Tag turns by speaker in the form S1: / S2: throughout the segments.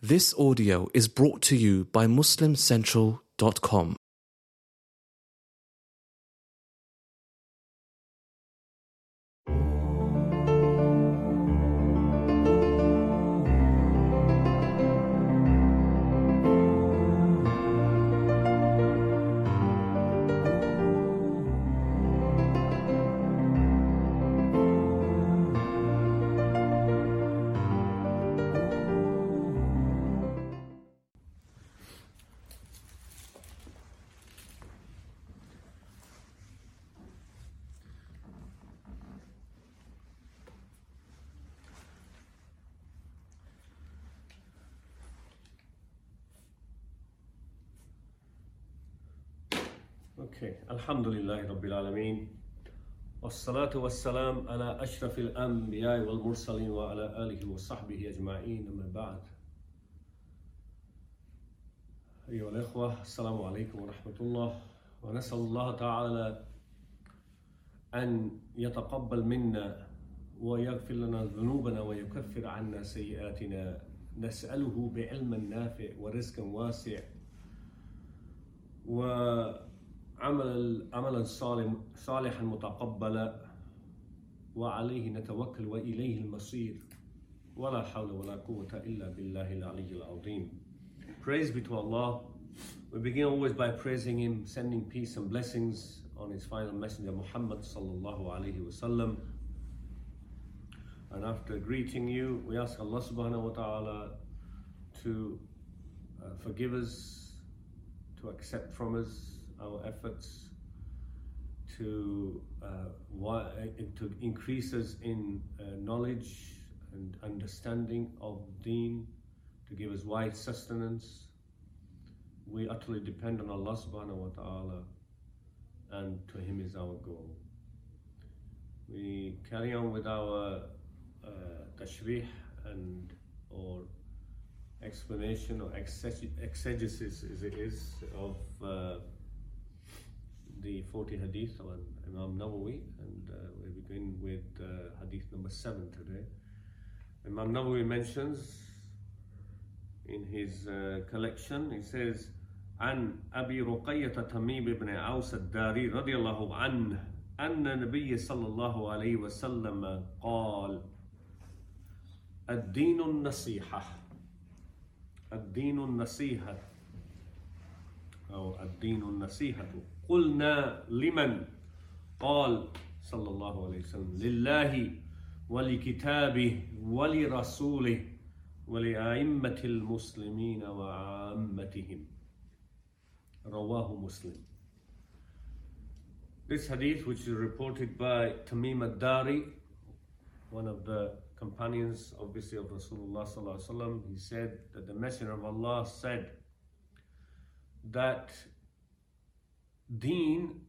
S1: This audio is brought to you by MuslimCentral.com.
S2: Okay, Alhamdulillah Rabbil Alameen. Wassalatu wassalam ala ashrafil anbiya wal mursaleen wa ala alihi wa sahbihi ajma'een amma ba'd. أيها الأخوة السلام عليكم ورحمة الله ونسأل الله تعالى أن يتقبل منا ويغفر لنا ذنوبنا ويكفر عنا سيئاتنا نسأله بعلم نافع ورزق واسع عملا صالحا متقبلا وعليه نتوكل وإليه المصير ولا حول ولا قوة إلا بالله العلي العظيم. Praise be to Allah. We begin always by praising Him, sending peace and blessings on His final messenger Muhammad sallallahu alaihi wasallam. And after greeting you, we ask Allah subhanahu wa ta'ala to forgive us, to accept from us our efforts, to increase us in knowledge and understanding of Deen, to give us wide sustenance. We utterly depend on Allah subhanahu wa ta'ala, and to Him is our goal. We carry on with our tashrih and or explanation or exegesis as it is of the 40 hadith of Imam Nawawi, and we begin with hadith number 7 today. Imam Nawawi mentions in his collection, he says, عن أبي رقية تميم بن عوس الداري رضي الله عنه أن النبي صلى الله عليه وسلم قال الدين النصيحة الدين النصيحة أو الدين النصيحة قلنا لمن قال صلى الله عليه وسلم لله ولكتابه ولرسوله ولأئمة المسلمين وعامتهم. رواه Muslim. This hadith, which is reported by Tamim ad-Dari, one of the companions obviously of Rasulullah sallallahu alaihi wasallam, he said that the Messenger of Allah said that deen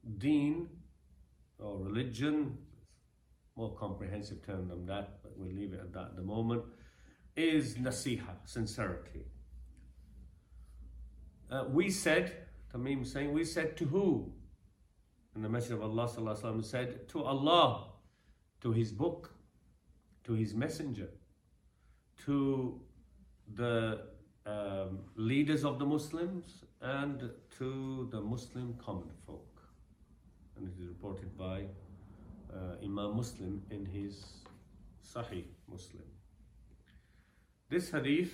S2: or religion, more comprehensive term than that, but we'll leave it at that at the moment, is nasiha, sincerity. We said, Tamim saying, we said to who? And the Messenger of Allah sallallahu alaihi wasallam said, to Allah, to His book, to His messenger, to the leaders of the Muslims, and to the Muslim common folk. And it is reported by Imam Muslim in his Sahih Muslim. This hadith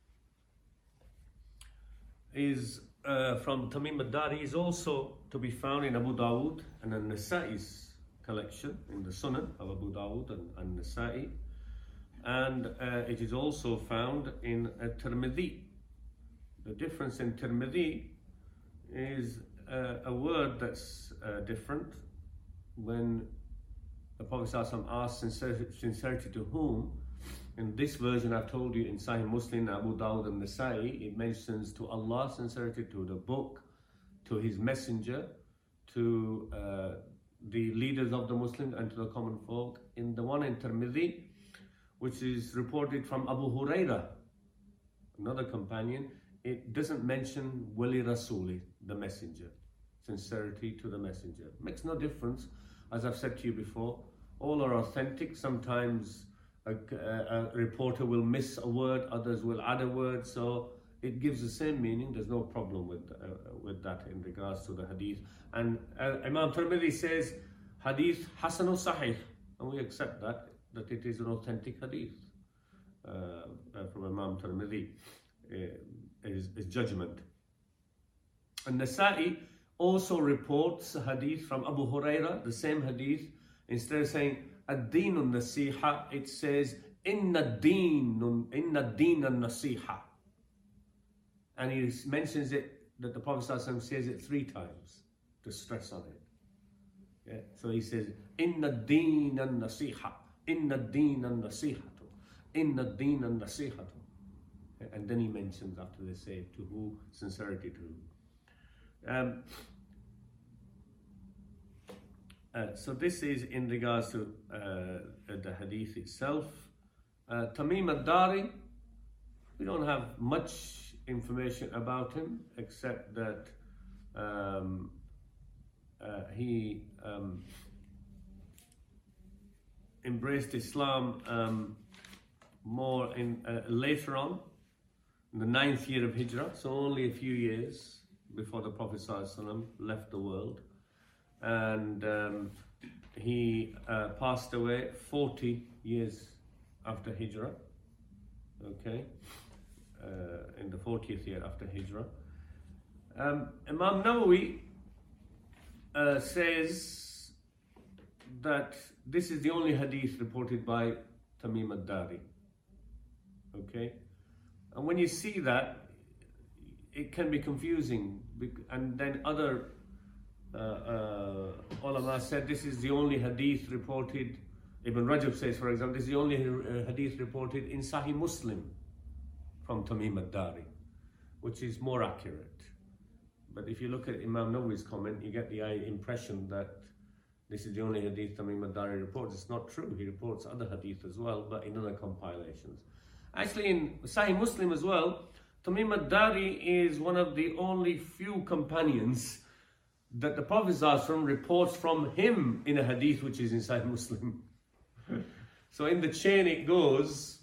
S2: is from Tamim ad-Dari, is also to be found in Abu Dawud and An-Nasa'i's collection, in the Sunan of Abu Dawud and Nasa'i, and it is also found in Tirmidhi. The difference in Tirmidhi is a word that's different. When the Prophet ﷺ asked sincerity to whom, in this version I've told you in Sahih Muslim, Abu Dawud and Nasa'i, it mentions to Allah sincerity, to the book, to His messenger, to the leaders of the Muslims, and to the common folk. In the one in Tirmidhi, which is reported from Abu Huraira, another companion, it doesn't mention Wali Rasuli, the messenger, sincerity to the messenger. Makes no difference, as I've said to you before, all are authentic. Sometimes a reporter will miss a word, others will add a word, so it gives the same meaning. There's no problem with that in regards to the hadith. And Imam Tirmidhi says hadith hasan sahih, and we accept that it is an authentic hadith from Imam Tirmidhi, his judgment. And Nasa'i also reports a hadith from Abu Huraira, the same hadith. Instead of saying ad-deenun nasiha, it says inna deen nasiha. And he mentions it, that the Prophet ﷺ says it 3 times to stress on it. Yeah? So he says, Inna deen nasiha, inna deen nasihatu, inna deen nasihatu. And then he mentions after they say, to who? Sincerity to who? So this is in regards to the hadith itself. Tamim ad-Dari, we don't have much information about him except that he embraced Islam more later on, in the 9th year of Hijrah, so only a few years before the Prophet ﷺ left the world. And he passed away 40 years after Hijrah, okay, in the 40th year after Hijrah. Imam Nawawi says that this is the only hadith reported by Tamim ad-Dari, okay, and when you see that, it can be confusing, and then other ulama said this is the only hadith reported. Ibn Rajab says, for example, this is the only hadith reported in Sahih Muslim from Tamim ad-Dari, which is more accurate. But if you look at Imam Nawawi's comment, you get the impression that this is the only hadith Tamim ad-Dari reports. It's not true. He reports other hadith as well, but in other compilations. Actually, in Sahih Muslim as well, Tamim ad-Dari is one of the only few companions that the Prophet ﷺ reports from him in a hadith which is in Sahih Muslim. So in the chain it goes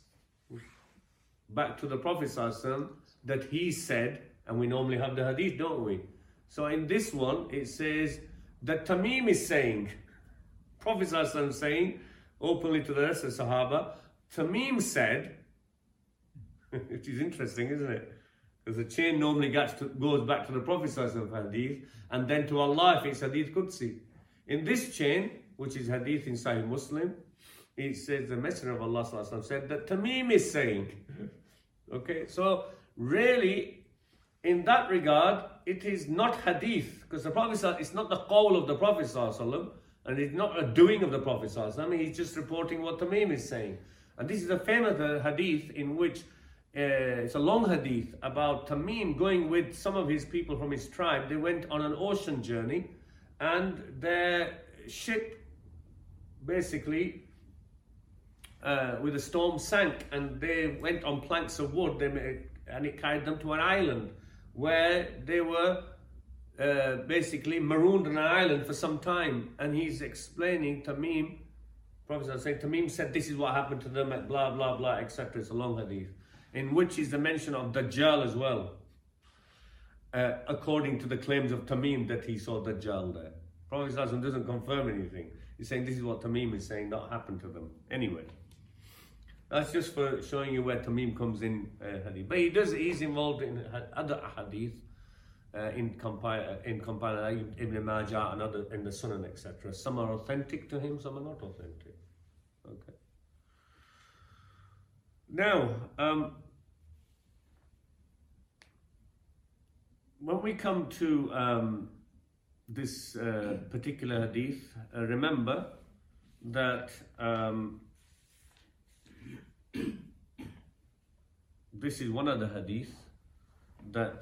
S2: back to the Prophet ﷺ that he said, and we normally have the hadith, don't we? So in this one it says that Tamim is saying, Prophet ﷺ saying openly to the rest of the Sahaba, Tamim said, which is interesting, isn't it? Because the chain normally goes back to the Prophet ﷺ hadith, and then to Allah if it's hadith Qudsi. In this chain, which is hadith in Sahih Muslim, it says the Messenger of Allah ﷺ said that Tamim is saying. Okay, so really, in that regard, it is not hadith, because the Prophet it's not the qawl of the Prophet ﷺ, and it's not a doing of the Prophet ﷺ. He's just reporting what Tamim is saying. And this is a famous hadith in which it's a long hadith about Tamim going with some of his people from his tribe. They went on an ocean journey, and their ship basically with a storm sank, and they went on planks of wood, and it carried them to an island where they were basically marooned on an island for some time. And he's explaining, Tamim, Prophet saying, Tamim said this is what happened to them at blah blah blah, etc. It's a long hadith, in which is the mention of Dajjal as well, according to the claims of Tamim that he saw Dajjal there. Prophet doesn't confirm anything. He's saying this is what Tamim is saying, that happened to them. Anyway, that's just for showing you where Tamim comes in hadith. But he's involved in other hadith, in compiling Ibn Majah and other in the Sunan, etc. Some are authentic to him, some are not authentic. Okay. Now, when we come to this particular hadith, remember that this is one of the hadith that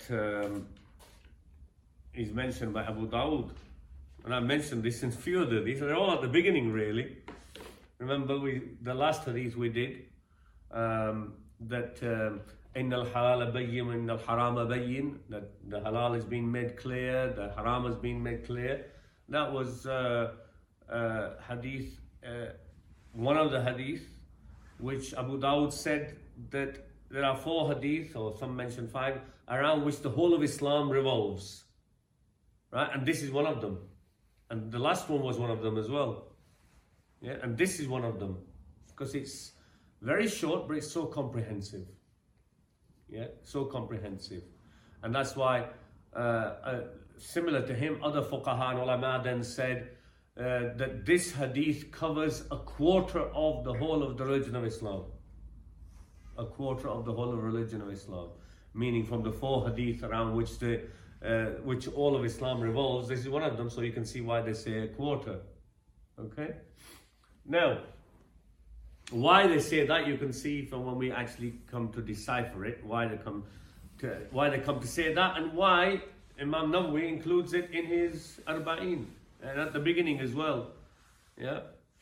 S2: is mentioned by Abu Dawud, and I mentioned this in few of these. They're all at the beginning, really. Remember, the last hadith we did, that إن الحلال بين وإن الحرام بين, that the halal is being made clear, the haram is being made clear. That was hadith, one of the hadith which Abu Dawud said that there are 4 hadith, or some mention 5, around which the whole of Islam revolves. Right? And this is one of them. And the last one was one of them as well. Yeah? And this is one of them. Because it's very short, but it's so comprehensive. Yeah? So comprehensive. And that's why, similar to him, other fuqaha and ulama then said that this hadith covers a quarter of the whole of the religion of Islam. A quarter of the whole of religion of Islam. Meaning from the 4 hadith around which all of Islam revolves, this is one of them, so you can see why they say a quarter. Okay? Now, why they say that, you can see from when we actually come to decipher it, why they come to say that, and why Imam Nawawi includes it in his Arba'in, and at the beginning as well. Yeah?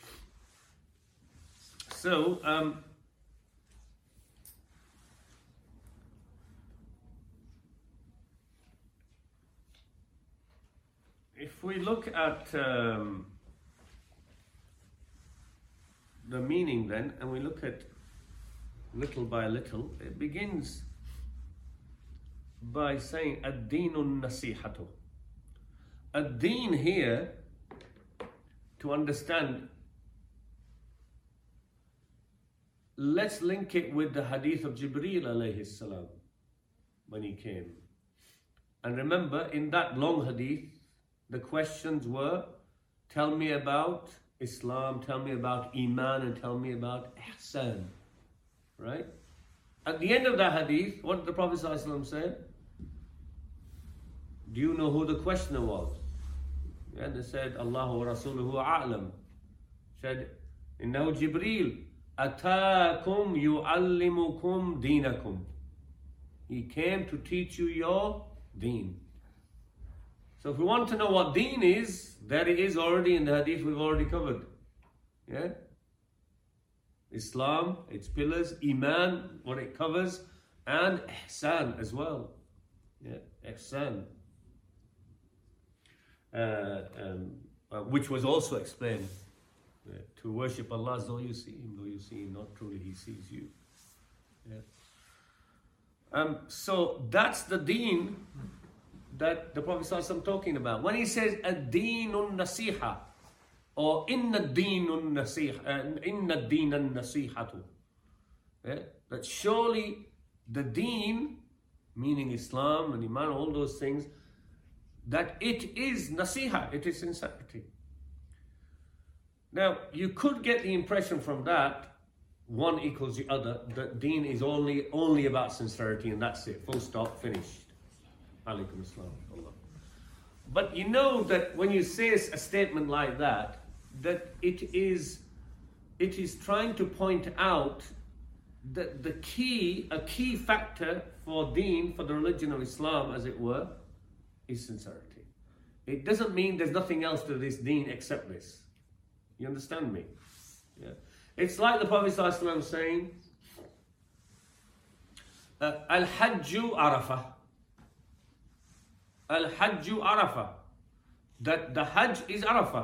S2: So, if we look at the meaning then, and we look at little by little, it begins by saying ad-deenun nasihatu. Ad-deen here, to understand, let's link it with the hadith of Jibreel alayhi salam when he came. And remember, in that long hadith, the questions were, tell me about Islam, tell me about Iman, and tell me about Ihsan. Right? At the end of that hadith, what did the Prophet ﷺ say? Do you know who the questioner was? Yeah, they said, Allahu wa Rasuluhu a'lam. Said, Innahu Jibreel, Ataakum yu'allimukum deenakum. He came to teach you your deen. So if we want to know what deen is, there it is already in the hadith we've already covered. Yeah? Islam, its pillars, Iman, what it covers, and Ihsan as well. Yeah? Ihsan. Which was also explained. To worship Allah as though you see Him, though you see Him not, truly He sees you. Yeah? So that's the deen that the Prophet ﷺ talking about. When he says ad-deenun nasiha, or inna ad-deenun nasiha, inna ad-deenan nasihatu, that surely the deen, meaning Islam and Iman, all those things, that it is nasiha, it is sincerity. Now, you could get the impression from that, one equals the other, that deen is only about sincerity, and that's it, full stop, finished. Alaikum assalam. But you know that when you say a statement like that, that it is trying to point out that a key factor for deen, for the religion of Islam, as it were, is sincerity. It doesn't mean there's nothing else to this deen except this. You understand me? Yeah. It's like the Prophet ﷺ saying, Al-Hajju Arafah. Al-Hajju Arafah. That the Hajj is Arafah.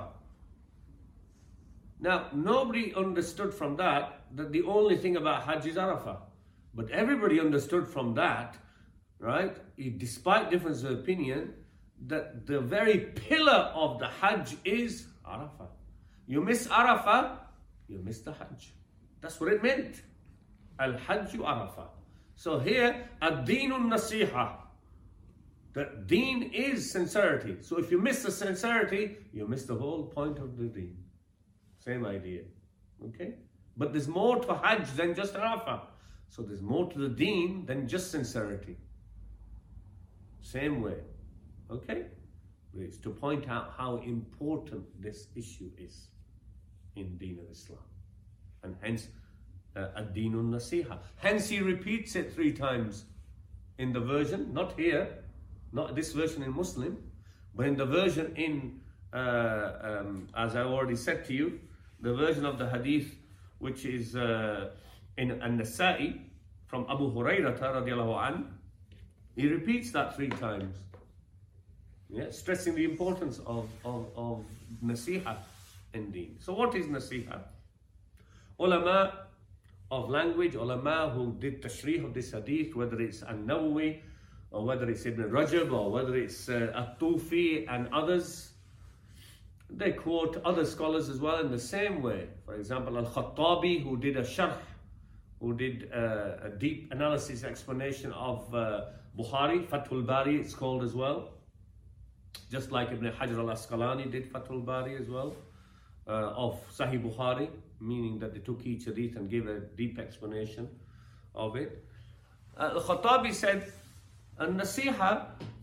S2: Now, nobody understood from that the only thing about Hajj is Arafah. But everybody understood from that, right, despite difference of opinion, that the very pillar of the Hajj is Arafah. You miss Arafah, you miss the Hajj. That's what it meant. Al-Hajju Arafah. So here, ad-deenun nasiha. That deen is sincerity. So if you miss the sincerity, you miss the whole point of the deen. Same idea. Okay? But there's more to Hajj than just Arafah. So there's more to the deen than just sincerity. Same way. Okay? But it's to point out how important this issue is in Deen of Islam. And hence, ad-deenun nasiha. Hence he repeats it 3 times in the version, not here, not this version in Muslim, but in the version in, as I already said to you, the version of the hadith which is in An-Nasa'i from Abu Hurairah radiallahu anh, he repeats that 3 times. Yeah, stressing the importance of nasiha in deen. So what is nasiha? Ulama of language, ulama who did tashrih of this hadith, whether it's An-Nawawi, or whether it's Ibn Rajab, or whether it's At-Tufi and others, they quote other scholars as well in the same way. For example, Al-Khattabi, who did a sharh, who did a deep analysis explanation of Bukhari, Fathul Bari it's called as well, just like Ibn Hajar al-Asqalani did Fathul Bari as well, of Sahih Bukhari, meaning that they took each hadith and gave a deep explanation of it. Al-Khattabi said, An-Nasiha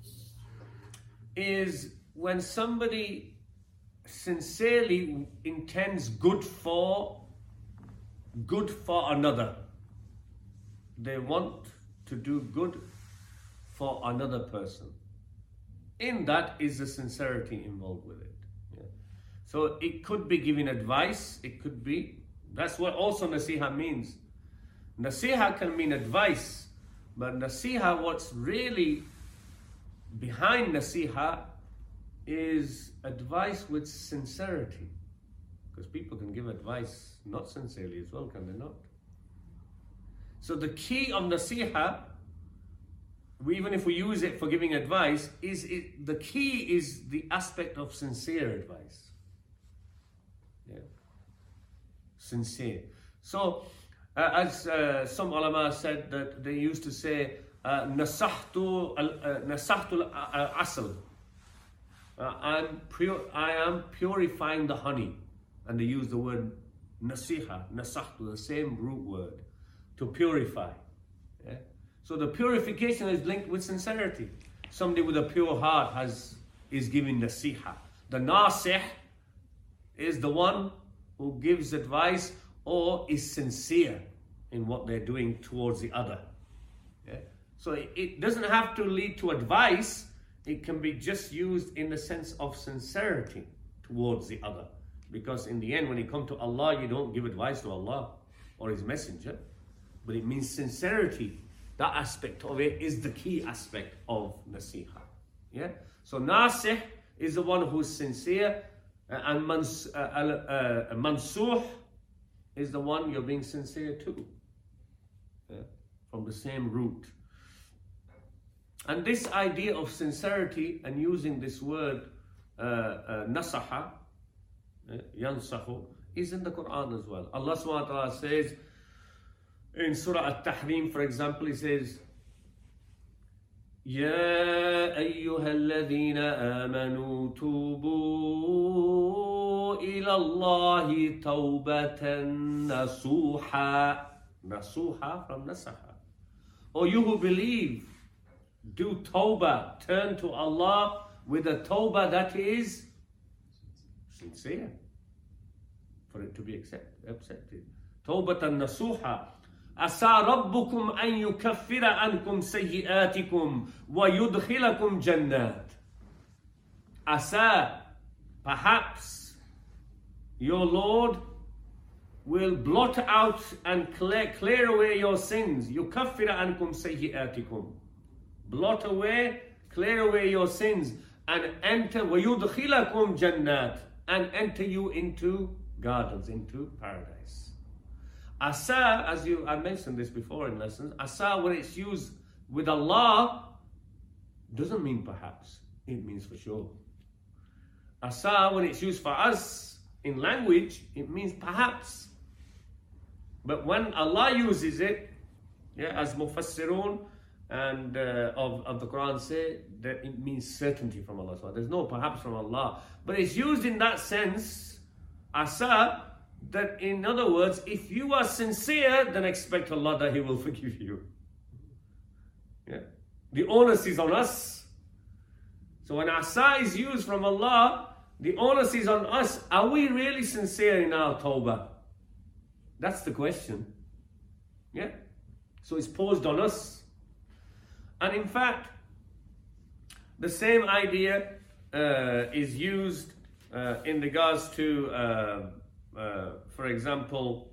S2: is when somebody sincerely intends good for another. They want to do good for another person. In that is the sincerity involved with it. Yeah. So it could be giving advice, it could be, that's what also nasiha means. Nasiha can mean advice, but nasiha, what's really behind nasiha is advice with sincerity. Because people can give advice not sincerely as well, can they not? So the key of nasiha, even if we use it for giving advice, the key is the aspect of sincere advice. Yeah. Sincere. So, as some ulama said that they used to say, nasahtu al-asl. I am purifying the honey. And they use the word nasiha, nasahtu, the same root word, to purify. Yeah? So the purification is linked with sincerity. Somebody with a pure heart is giving nasiha. The nasih is the one who gives advice or is sincere in what they're doing towards the other. Yeah? So it doesn't have to lead to advice. It can be just used in the sense of sincerity towards the other. Because in the end, when you come to Allah, you don't give advice to Allah or His Messenger. But it means sincerity. That aspect of it is the key aspect of nasiha. Yeah? So nasih is the one who's sincere, and mansuh is the one you're being sincere to. Yeah? From the same root. And this idea of sincerity and using this word nasaha, yansahu, is in the Quran as well. Allah subhanahu wa ta'ala says in Surah At-Tahrim, for example, He says, يا أيها الذين آمنوا توبوا إلى الله توبة نصوحا. Nasuha from nasaha. O you who believe, do tawbah, turn to Allah with a tawbah that is sincere, for it to be accepted. Tawbatan nasuha. عسى ربكم أن يكفر عنكم سيئاتكم ويدخلكم جنات. عسى, perhaps your Lord will blot out and clear away your sins. يكفر عنكم سيئاتكم. Blot away, clear away your sins, and enter ويدخلكم جنات, and enter you into gardens, into paradise. Asa, as I mentioned this before in lessons, asa, when it's used with Allah, doesn't mean perhaps, it means for sure. Asa, when it's used for us in language, it means perhaps. But when Allah uses it, yeah, as Mufassirun and of the Quran say, that it means certainty from Allah. So there's no perhaps from Allah. But it's used in that sense, asa, that in other words, if you are sincere, then expect Allah that He will forgive you. Yeah. The onus is on us. So when asa is used from Allah, the onus is on us. Are we really sincere in our tawbah? That's the question. Yeah. So it's posed on us. And in fact, the same idea is used in regards to for example,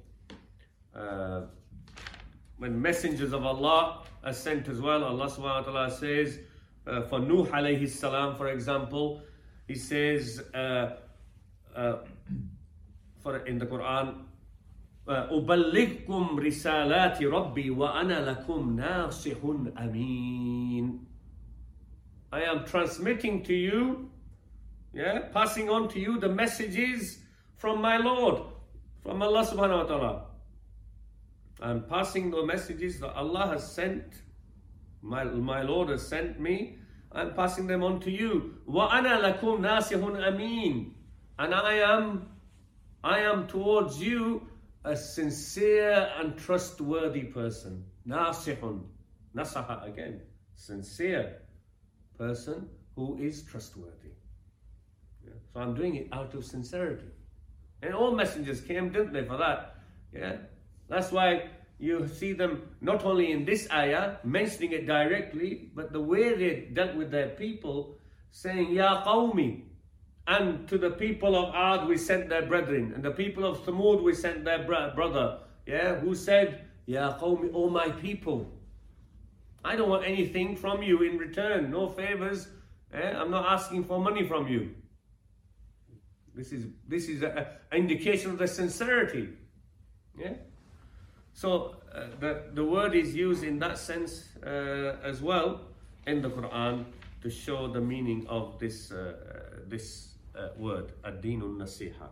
S2: when messengers of Allah are sent as well, Allah subhanahu wa ta'ala says, for Nuh alayhi salam, for example, He says in the Quran, أبلغكم رسالات ربي وأنا لكم ناصح أمين. I am transmitting to you, passing on to you the messages from my Lord, from Allah subhanahu wa ta'ala. I'm passing the messages that Allah has sent, my Lord has sent me, I'm passing them on to you. وَأَنَا لَكُمْ نَاصِحٌ أَمِينٌ. And I am towards you a sincere and trustworthy person. Nasihun. Nasaha again. Sincere person who is trustworthy. Yeah. So I'm doing it out of sincerity. And all messengers came, didn't they, for that? Yeah. That's why you see them not only in this ayah mentioning it directly, but the way they dealt with their people, saying, Ya qawmi. And to the people of Ad we sent their brethren, and the people of Thamud we sent their brother, who said, Ya qawmi, O my people, I don't want anything from you in return, no favors. I'm not asking for money from you. This is an indication of their sincerity. Yeah. So the word is used in that sense as well in the Quran to show the meaning of this word, ad-dinun nasiha.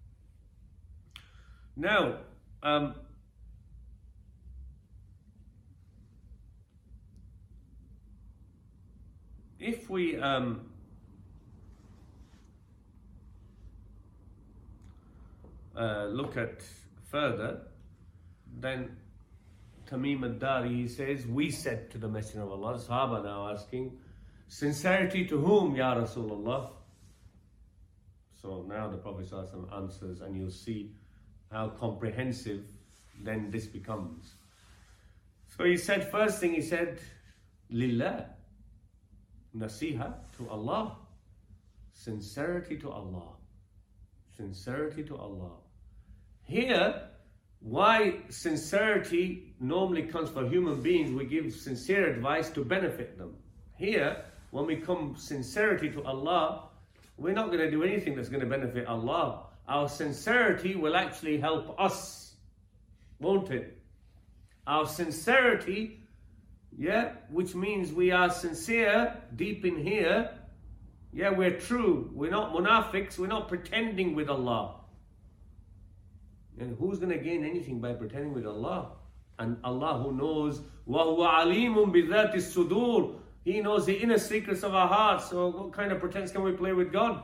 S2: Now, if we look at further, then Tamim ad-Dari, he says, we said to the Messenger of Allah, Sahaba now asking, sincerity to whom, Ya Rasulullah? So now the Prophet ﷺ answers, and you'll see how comprehensive then this becomes. So he said, first thing he said, Lillah, nasiha to Allah, sincerity to Allah, sincerity to Allah. Here, why sincerity normally comes for human beings, we give sincere advice to benefit them. Here, when we come sincerity to Allah, we're not going to do anything that's going to benefit Allah. Our sincerity will actually help us, won't it? Our sincerity, which means we are sincere deep in here. We're true. We're not munafiqs. We're not pretending with Allah. And who's going to gain anything by pretending with Allah? And Allah who knows, وَهُوَ عَلِيمٌ بِذَاتِ الصُّدُورِ, He knows the inner secrets of our hearts. So what kind of pretense can we play with God?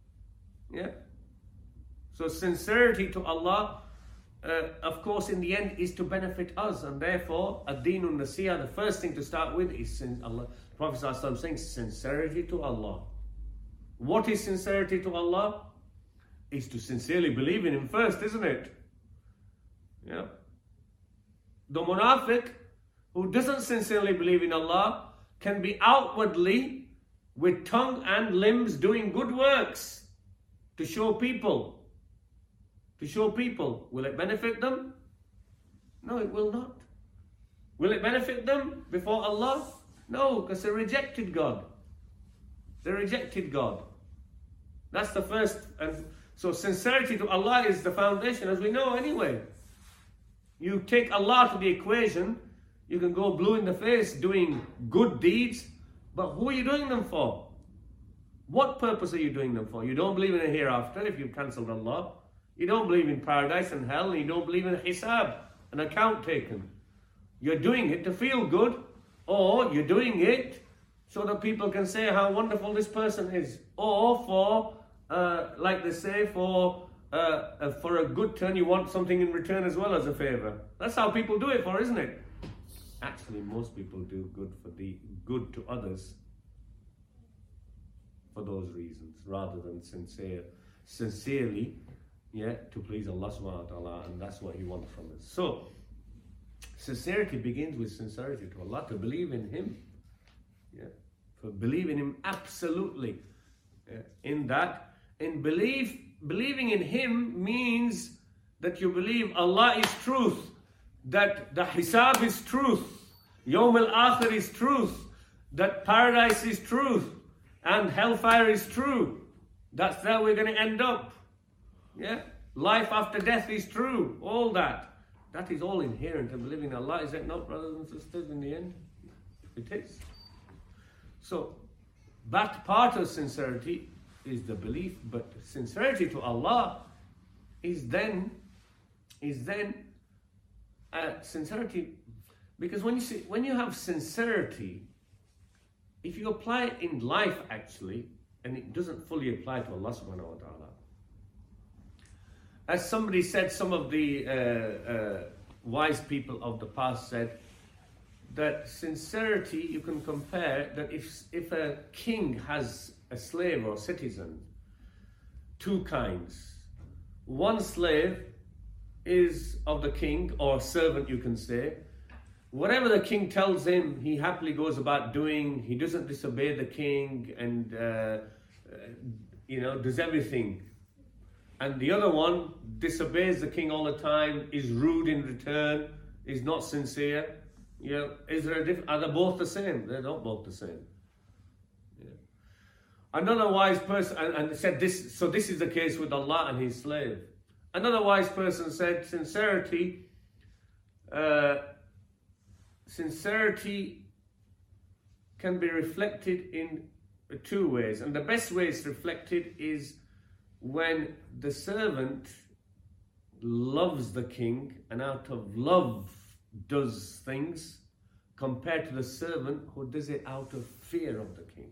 S2: So sincerity to Allah, of course, in the end, is to benefit us. And therefore, ad-dinun nasiha, the first thing to start with is Allah. Prophet ﷺ saying sincerity to Allah. What is sincerity to Allah? Is to sincerely believe in Him first, isn't it? The munafiq who doesn't sincerely believe in Allah can be outwardly with tongue and limbs doing good works to show people. Will it benefit them? No, it will not. Will it benefit them before Allah? No, because they rejected God. That's the first. And so sincerity to Allah is the foundation, as we know anyway. You take Allah to the equation, you can go blue in the face doing good deeds, but who are you doing them for? What purpose are you doing them for? You don't believe in a hereafter if you've cancelled Allah. You don't believe in paradise and hell, and you don't believe in hisab, an account taken. You're doing it to feel good, or you're doing it so that people can say how wonderful this person is, or for, like they say, for a good turn, you want something in return as well as a favor. That's how people do it for, isn't it? Actually, most people do good to others for those reasons, rather than sincerely, to please Allah subhanahu wa ta'ala, and that's what He wants from us. So, sincerity begins with sincerity to Allah, to believe in Him. For believe in Him absolutely. Believing in Him means that you believe Allah is truth, that the hisab is truth, Yawm al-Akhir is truth, that paradise is truth, and hellfire is true. That's where we're going to end up. life after death is true, all that. That is all inherent in believing in Allah, is it not, brothers and sisters, in the end? It is. So, that part of sincerity is the belief, but sincerity to Allah is then sincerity, because when you have sincerity, if you apply it in life actually, and it doesn't fully apply to Allah subhanahu wa ta'ala. As somebody said, some of the wise people of the past said, that sincerity you can compare that if a king has a slave or citizen, two kinds. One slave is of the king, or servant you can say. Whatever the king tells him, he happily goes about doing. He doesn't disobey the king and does everything. And the other one disobeys the king all the time, is rude in return, is not sincere. Is there a difference? Are they both the same? They're not both the same. Another wise person, and said this, so this is the case with Allah and his slave. Another wise person said, sincerity can be reflected in two ways. And the best way it's reflected is when the servant loves the king and out of love does things, compared to the servant who does it out of fear of the king.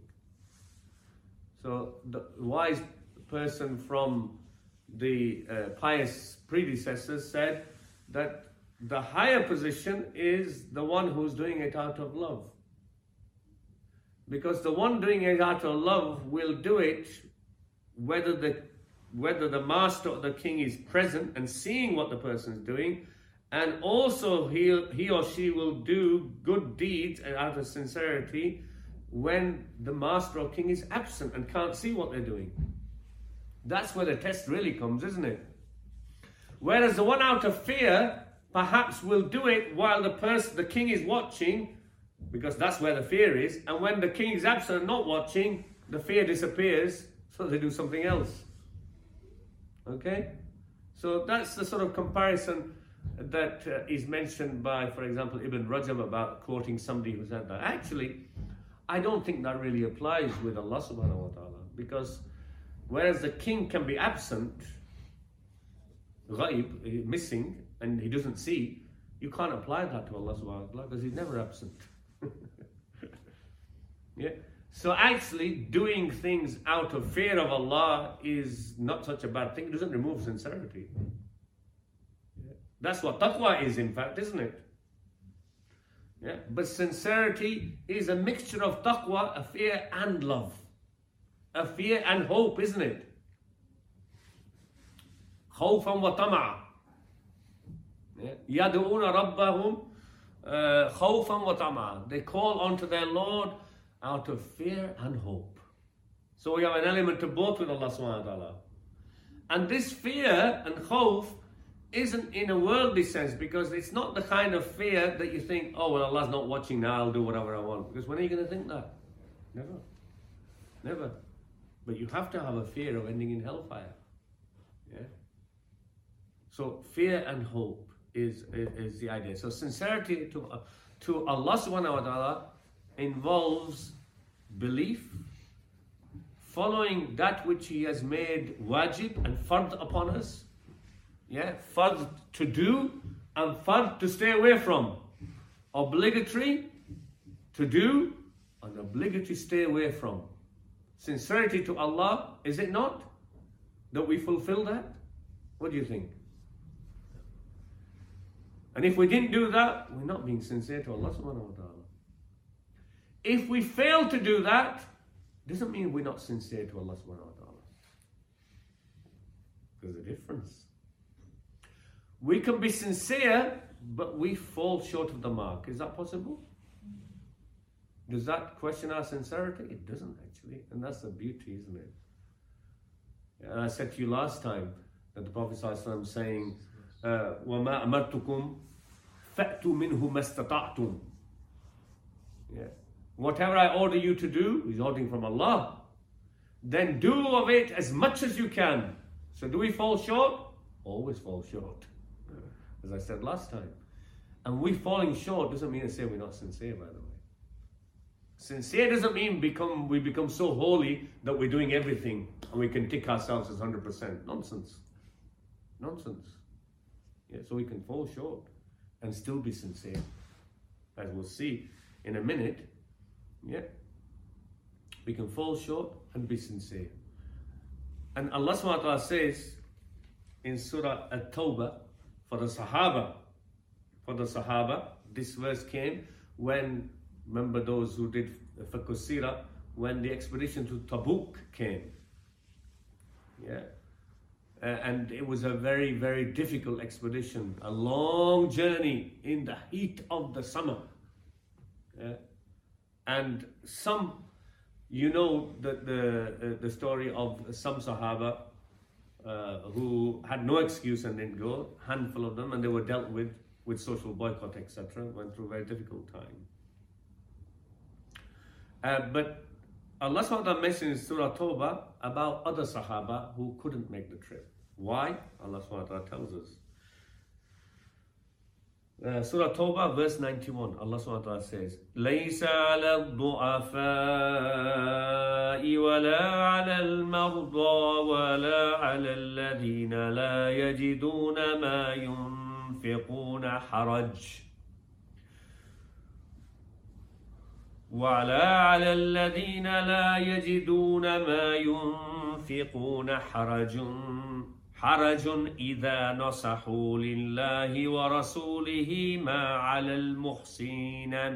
S2: So the wise person from the pious predecessors said that the higher position is the one who's doing it out of love. Because the one doing it out of love will do it whether the master or the king is present and seeing what the person is doing, and also he or she will do good deeds out of sincerity when the master or king is absent and can't see what they're doing. That's where the test really comes, isn't it? Whereas the one out of fear perhaps will do it while the king is watching, because that's where the fear is, and when the king is absent and not watching, the fear disappears, so they do something else. Okay? So that's the sort of comparison that is mentioned by, for example, Ibn Rajab about quoting somebody who said that. Actually, I don't think that really applies with Allah subhanahu wa ta'ala, because whereas the king can be absent, ghaib, missing, and he doesn't see, you can't apply that to Allah subhanahu wa ta'ala because he's never absent. Yeah. So actually doing things out of fear of Allah is not such a bad thing. It doesn't remove sincerity. Yeah. That's what taqwa is, in fact, isn't it? Yeah. But sincerity is a mixture of taqwa, a fear and love. A fear and hope, isn't it? خوفا وطمعا. يدعون ربهم خوفا وطمعا. They call unto their Lord out of fear and hope. So we have an element of both with Allah subhanahu wa ta'ala. And this fear and khawf isn't in a worldly sense, because it's not the kind of fear that you think, oh, well, Allah's not watching now, I'll do whatever I want. Because when are you going to think that? Never. Never. But you have to have a fear of ending in hellfire. Yeah. So fear and hope is the idea. So sincerity to Allah subhanahu wa ta'ala involves belief, following that which He has made wajib and fard upon us. Yeah, fard to do and fard to stay away from. Obligatory to do and obligatory stay away from. Sincerity to Allah, is it not? That we fulfill that? What do you think? And if we didn't do that, we're not being sincere to Allah subhanahu wa ta'ala. If we fail to do that, doesn't mean we're not sincere to Allah subhanahu wa ta'ala. There's a difference. We can be sincere, but we fall short of the mark. Is that possible? Does that question our sincerity? It doesn't actually. And that's the beauty, isn't it? And I said to you last time that the Prophet ﷺ saying, وَمَا أَمَرْتُكُمْ فَأْتُوا مِنْهُ مَا اسْتَطَعْتُمْ. Yeah. Whatever I order you to do, He's ordering from Allah, then do of it as much as you can. So do we fall short? always fall short, as I said last time. And we falling short doesn't mean to say we're not sincere, by the way. Sincere doesn't mean we become so holy that we're doing everything and we can tick ourselves as 100%. Nonsense. Nonsense. Yeah, so we can fall short and still be sincere. As we'll see in a minute, yeah, we can fall short and be sincere. And Allah subhanahu wa ta'ala says in Surah At-Tawbah, for the Sahaba, this verse came when, remember those who did Fiqh Sirah, when the expedition to Tabuk came. Yeah. And it was a very, very difficult expedition, a long journey in the heat of the summer. Yeah. And some, you know, the story of some Sahaba who had no excuse and didn't go, handful of them, and they were dealt with social boycott, etc. Went through a very difficult time. But Allah SWT mentioned in Surah Tawbah about other Sahaba who couldn't make the trip. Why? Allah SWT tells us. Surah Tawbah, verse 91, Allah SWT says, لَيْسَ عَلَى الضُّعَفَاءِ وَلَا عَلَى الْمَرْضَى وَلَا عَلَى الَّذِينَ لَا يَجِدُونَ مَا يُنْفِقُونَ حَرَجٌ وَلَا عَلَى الَّذِينَ لَا يَجِدُونَ مَا يُنْفِقُونَ حرج إذا نصحوا لله ورسوله ما على المحسنين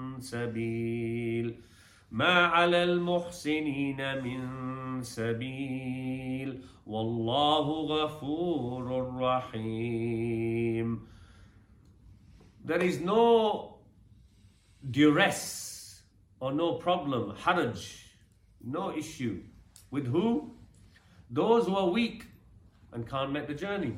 S2: من سبيل والله غفور رحيم. There is no duress or no problem, haraj, no issue. With who? Those who are weak and can't make the journey.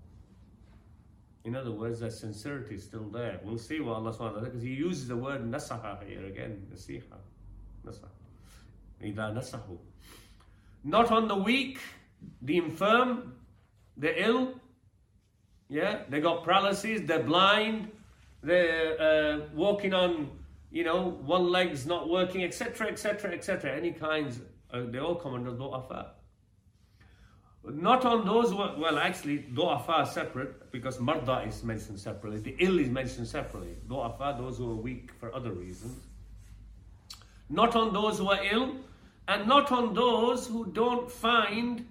S2: In other words, their sincerity is still there. We'll see what Allah subhanahu wa ta'ala, because He uses the word nasaha here again, nasiha, nasaha, idha nasahu. Not on the weak, the infirm, the ill, yeah, they got paralysis, they're blind, they're walking on, one leg's not working, etc., etc., etc. Any kinds, they all come under du'afa. Not on those who are, well, actually, du'afa are separate because marda is mentioned separately. The ill is mentioned separately. Du'afa, those who are weak for other reasons. Not on those who are ill, and not on those who don't find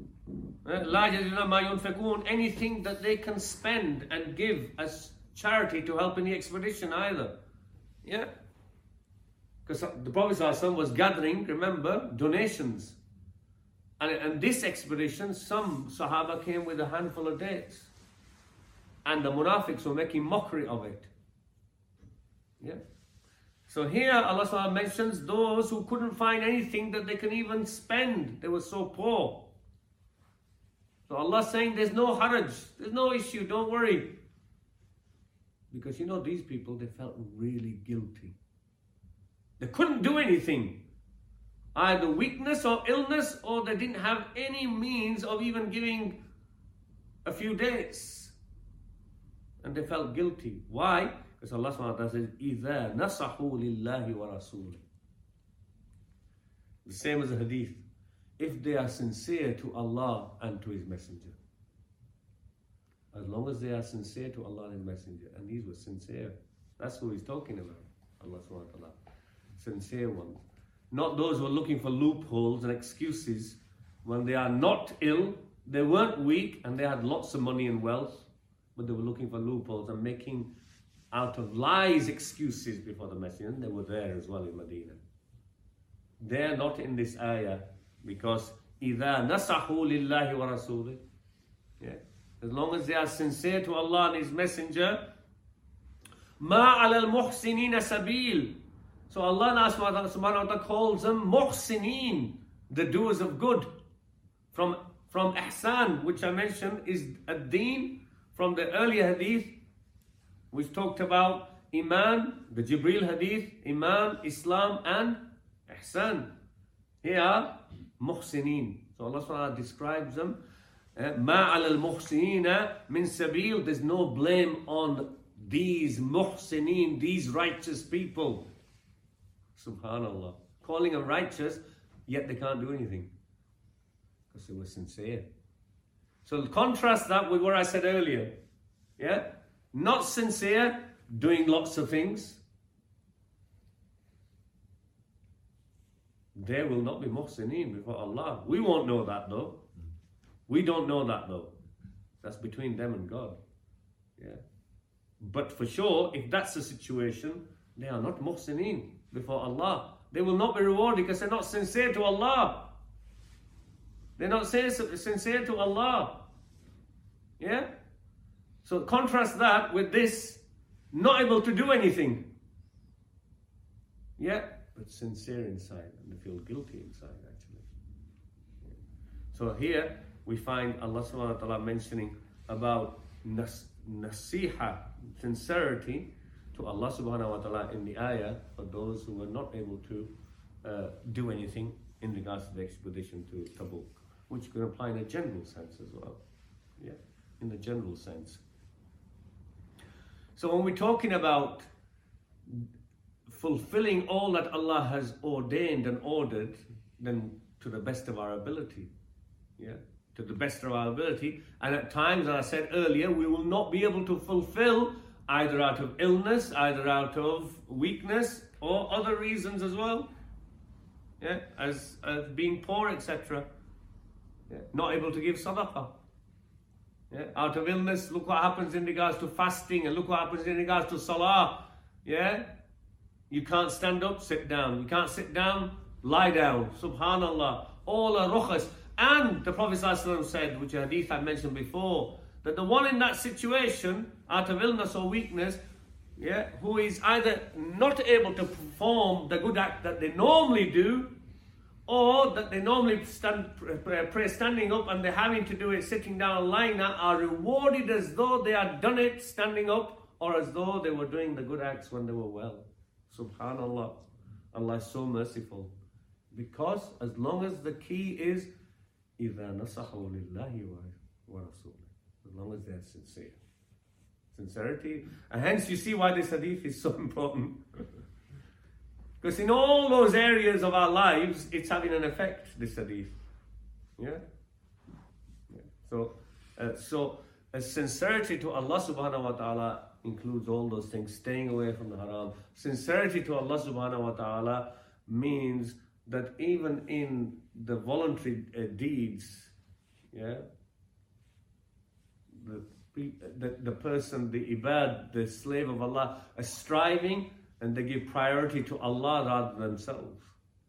S2: anything that they can spend and give as charity to help in the expedition either. Yeah? Because the Prophet ﷺ was gathering, remember, donations. And this expedition, some Sahaba came with a handful of dates. And the Munafiqs were making mockery of it. Yeah. So here Allah SWT mentions those who couldn't find anything that they can even spend. They were so poor. So Allah's saying there's no haraj, there's no issue, don't worry. Because these people, they felt really guilty. They couldn't do anything. Either weakness or illness, or they didn't have any means of even giving a few days. And they felt guilty. Why? Because Allah SWT says, إِذَا نَصَحُوا لِلَّهِ وَرَسُولِهِ. The same as the hadith. If they are sincere to Allah and to His Messenger. As long as they are sincere to Allah and His Messenger. And these were sincere. That's who He's talking about. Allah SWT. Sincere ones. Not those who are looking for loopholes and excuses when they are not ill, they weren't weak, and they had lots of money and wealth, but they were looking for loopholes and making out of lies excuses before the Messenger. And they were there as well in Medina. They're not in this ayah because إِذَا نَصَحُوا لِلَّهِ وَرَسُولِهِ. Yeah. As long as they are sincere to Allah and His Messenger, مَا عَلَى الْمُحْسِنِينَ سَبِيلٌ. So Allah subhanahu wa ta'ala calls them muhsineen, the doers of good. From ihsan, which I mentioned, is ad-deen, from the earlier hadith, which talked about iman, the Jibreel hadith, iman, Islam, and ihsan. Here are muhsineen. So Allah subhanahu wa ta'ala describes them مَا عَلَى الْمُحْسِنِينَ مِنْ سَبِيلٍ. There's no blame on these muhsineen, these righteous people. Subhanallah. Calling them righteous, yet they can't do anything. Because they were sincere. So contrast that with what I said earlier. Yeah? Not sincere, doing lots of things. They will not be muhsineen before Allah. We won't know that though. We don't know that though. That's between them and God. Yeah. But for sure, if that's the situation, they are not muhsineen before Allah. They will not be rewarded because they're not sincere to Allah. They're not sincere to Allah. Yeah? So contrast that with this, not able to do anything. Yeah? But sincere inside, and they feel guilty inside actually. So here we find Allah subhanahu wa ta'ala mentioning about nasiha, sincerity to Allah subhanahu wa ta'ala in the ayah for those who were not able to do anything in regards to the expedition to Tabuk, which could apply in a general sense as well. Yeah, in the general sense. So when we're talking about fulfilling all that Allah has ordained and ordered, then to the best of our ability. Yeah, to the best of our ability. And at times, as I said earlier, we will not be able to fulfill either out of illness, either out of weakness, or other reasons as well. Yeah, as being poor, etc. Yeah, not able to give sadaqah. Yeah, out of illness, look what happens in regards to fasting, and look what happens in regards to salah. Yeah, you can't stand up, sit down. You can't sit down, lie down. Subhanallah. All are rukhas. And the Prophet ﷺ said, which a hadith I mentioned before, that the one in that situation, out of illness or weakness, yeah, who is either not able to perform the good act that they normally do, or that they normally pray standing up and they're having to do it sitting down and lying down, are rewarded as though they had done it standing up, or as though they were doing the good acts when they were well. Subhanallah. Allah is so merciful. Because as long as the key is إِذَا نَصَحُوا لِلَّهِ وَرَسُولِهِ, as long as they're sincere. Sincerity. And hence you see why this hadith is so important. Because in all those areas of our lives, it's having an effect, this hadith. Yeah? Yeah. So sincerity to Allah subhanahu wa ta'ala includes all those things, staying away from the haram. Sincerity to Allah subhanahu wa ta'ala means that even in the voluntary deeds, yeah, the person, the ibad, the slave of Allah, are striving and they give priority to Allah rather than themselves.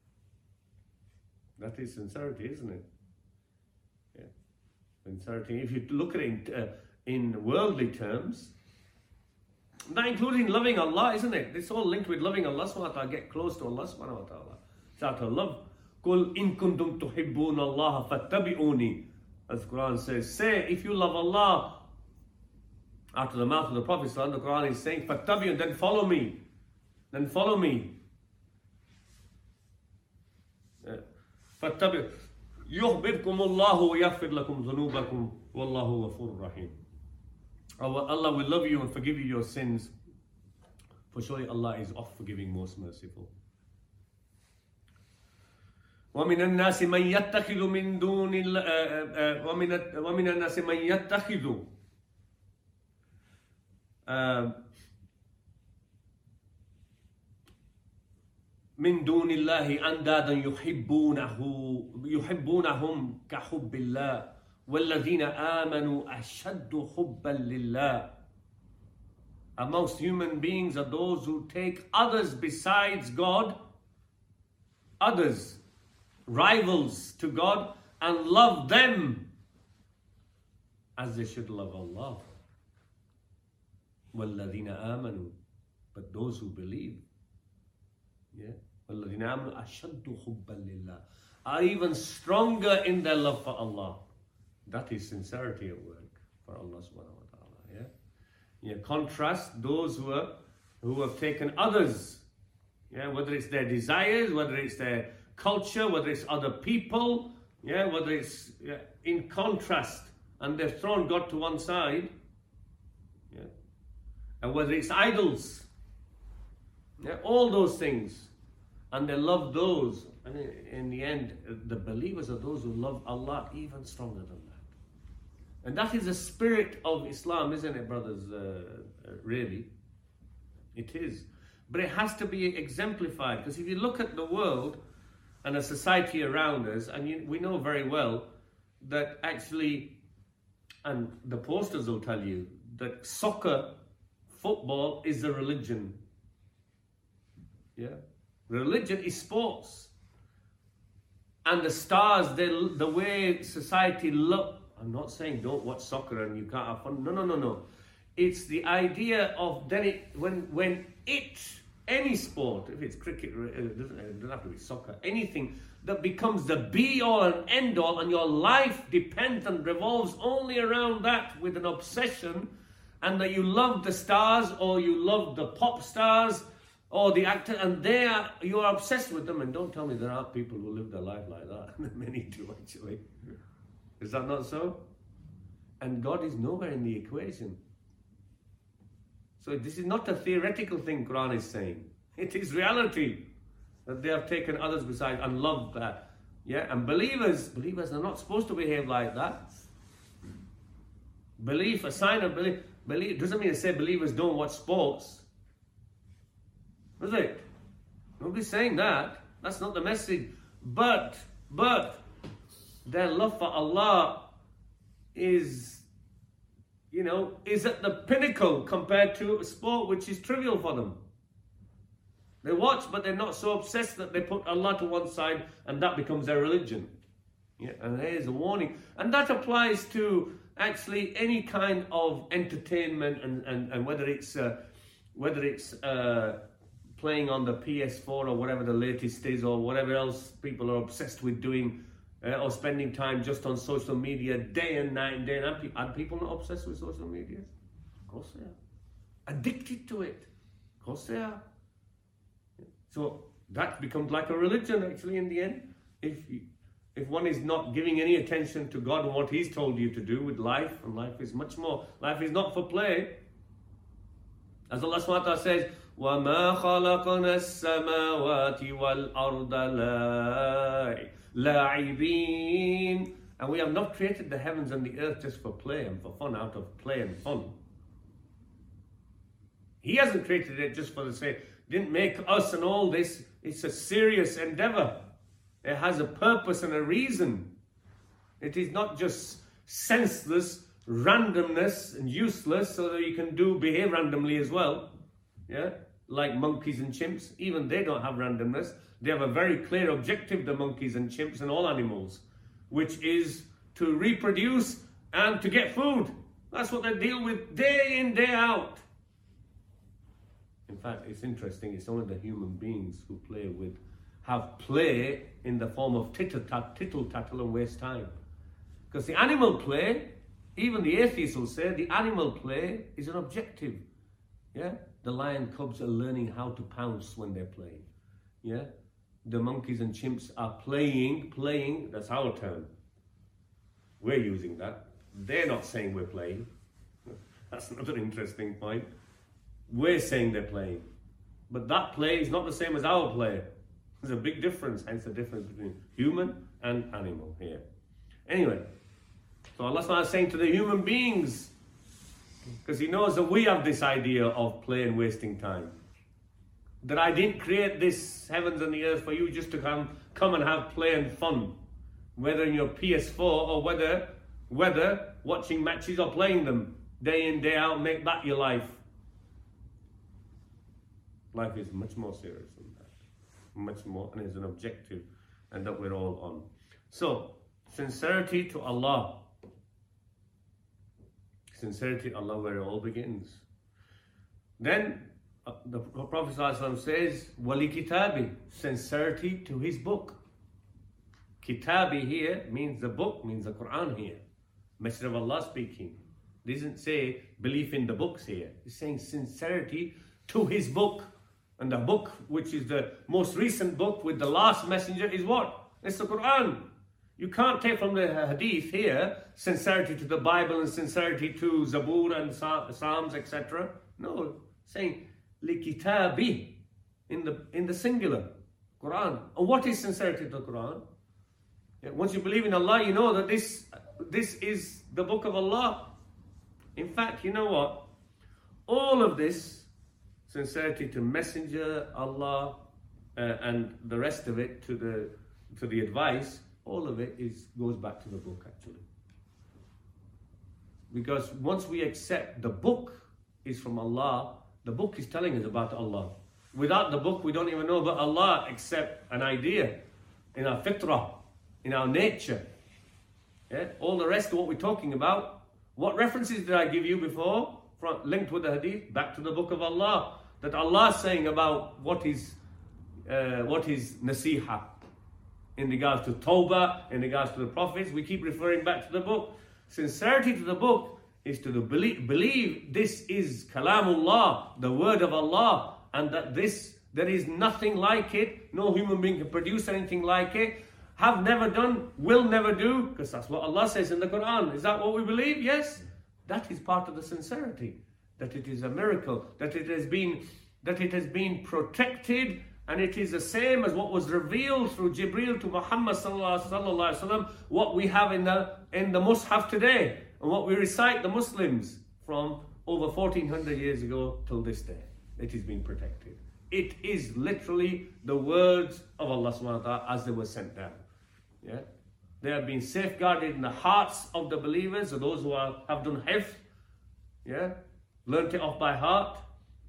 S2: That is sincerity, isn't it? Yeah. Sincerity. If you look at it in worldly terms, not including loving Allah, isn't it? It's all linked with loving Allah subhanahu wa ta'ala. Get close to Allah subhanahu wa ta'ala. It's out of love. قُلْ إِن كُنْتُمْ تُحِبُّونَ اللَّهَ فَاتَّبِعُونِي. As the Quran says, say, if you love Allah, out of the mouth of the Prophet, the Quran is saying, فَاتَّبِعُونِ, then follow me. Then follow me. فَاتَّبِعُونِ يُحْبِبْكُمُ اللَّهُ وَيَغْفِرْ لَكُمْ ذُنُوبَكُمْ وَاللَّهُ غَفُورٌ رَحِيمٌ. Allah will love you and forgive you your sins. For surely Allah is oft forgiving, most merciful. وَمِنَ النَّاسِ مَنْ يَتَّخِذُ مِنْ دُونِ وَمِنَ النَّاسِ مَنْ يَتَّخِذُ مِنْ دُونِ اللَّهِ أَنْدَادًا يُحِبُّونَهُمْ كَحُبِّ اللَّهِ وَالَّذِينَ آمَنُوا أَشَدُّ حُبًّا لِلَّهِ. Amongst human beings are those who take others besides God, others, rivals to God, and love them as they should love Allah. وَالَّذِينَ آمَنُوا, but those who believe, yeah, وَالَّذِينَ آمَنُوا أَشَدُّ حُبًّا لِلَّهِ, are even stronger in their love for Allah. That is sincerity at work for Allah subhanahu wa ta'ala. Yeah? Contrast those who have taken others, yeah, whether it's their desires, whether it's their culture, whether it's other people, yeah, whether it's in contrast and they've thrown God to one side, yeah, and whether it's idols, yeah, all those things, and they love those, and in the end, the believers are those who love Allah even stronger than that. And that is the spirit of Islam, isn't it, brothers? Really, it is. But it has to be exemplified, because if you look at the world and a society around us, and we know very well that actually, and the posters will tell you, that soccer, football is a religion. Yeah, religion is sports. And the stars, the way society look, I'm not saying don't watch soccer and you can't have fun. No. It's the idea of then any sport, if it's cricket, it doesn't have to be soccer, anything that becomes the be-all and end-all, and your life depends and revolves only around that with an obsession, and that you love the stars, or you love the pop stars, or the actor, and you are obsessed with them. And don't tell me there aren't people who live their life like that. Many do, actually. Is that not so? And God is nowhere in the equation. So this is not a theoretical thing Quran is saying. It is reality that they have taken others beside and loved that. Yeah, and believers are not supposed to behave like that. Belief, a sign of belief doesn't mean to say believers don't watch sports. Does it? Nobody's saying that. That's not the message. But their love for Allah is at the pinnacle compared to a sport which is trivial for them. They watch, but they're not so obsessed that they put Allah to one side and that becomes their religion. Yeah, and there's a warning. And that applies to actually any kind of entertainment, and whether it's playing on the PS4 or whatever the latest is, or whatever else people are obsessed with doing, or spending time just on social media day and night and day and night. Are people not obsessed with social media? Of course they are. Addicted to it? Of course they are. So that becomes like a religion, actually, in the end. If one is not giving any attention to God and what He's told you to do with life, and life is much more. Life is not for play. As Allah subhanahu wa ta'ala says, وَمَا خَلَقْنَا السَّمَاوَاتِ وَالْأَرْضَ لَاعِبِينَ. And we have not created the heavens and the earth just for play and for fun, out of play and fun. He hasn't created it just for the sake. Didn't make us and all this. It's a serious endeavor. It has a purpose and a reason. It is not just senseless randomness and useless so that you can behave randomly as well. Yeah, like monkeys and chimps. Even they don't have randomness. They have a very clear objective, the monkeys and chimps and all animals, which is to reproduce and to get food. That's what they deal with day in, day out. In fact, it's interesting, it's only the human beings who have play in the form of tittle-tattle and waste time. Because the animal play, even the atheists will say, the animal play is an objective. Yeah? The lion cubs are learning how to pounce when they're playing. Yeah? The monkeys and chimps are playing, that's our term. We're using that. They're not saying we're playing. That's another interesting point. We're saying they're playing. But that play is not the same as our play. There's a big difference, hence the difference between human and animal here. Anyway, so Allah is saying to the human beings, because He knows that we have this idea of play and wasting time, that I didn't create this heavens and the earth for you just to come and have play and fun, whether in your PS4 or whether watching matches or playing them day in, day out, make that your life. Life is much more serious than that. Much more, and is an objective, and that we're all on. So, sincerity to Allah. Sincerity to Allah, where it all begins. Then, the Prophet ﷺ says, Wali kitabi, sincerity to his book. Kitabi here means the book, means the Quran here. Messenger of Allah speaking. It doesn't say belief in the books here. It's saying sincerity to his book. And the book, which is the most recent book with the last messenger, is what? It's the Quran. You can't take from the hadith here sincerity to the Bible and sincerity to Zabur and Psalms, etc. No, saying likitabi in the singular Quran. And what is sincerity to the Quran? Yeah, once you believe in Allah, you know that this is the book of Allah. In fact, you know what? All of this, sincerity to Messenger, Allah, and the rest of it to the advice, all of it goes back to the book actually. Because once we accept the book is from Allah, the book is telling us about Allah. Without the book, we don't even know about Allah except an idea in our fitrah, in our nature. Yeah? All the rest of what we're talking about. What references did I give you before? Linked with the hadith, back to the book of Allah. That Allah is saying about what is nasiha. In regards to Tawbah, in regards to the prophets, we keep referring back to the book. Sincerity to the book is to believe this is Kalamullah, the word of Allah, and that there is nothing like it, no human being can produce anything like it, have never done, will never do, because that's what Allah says in the Quran. Is that what we believe? Yes. That is part of the sincerity, that it is a miracle, that it has been protected. And it is the same as what was revealed through Jibreel to Muhammad sallallahu alaihi wasallam, what we have in the Mus'haf today, and what we recite the Muslims from over 1400 years ago till this day. It is being protected. It is literally the words of Allah subhanahu wa ta'ala as they were sent down. Yeah? They have been safeguarded in the hearts of the believers, or those who have done hifz, yeah? Learnt it off by heart,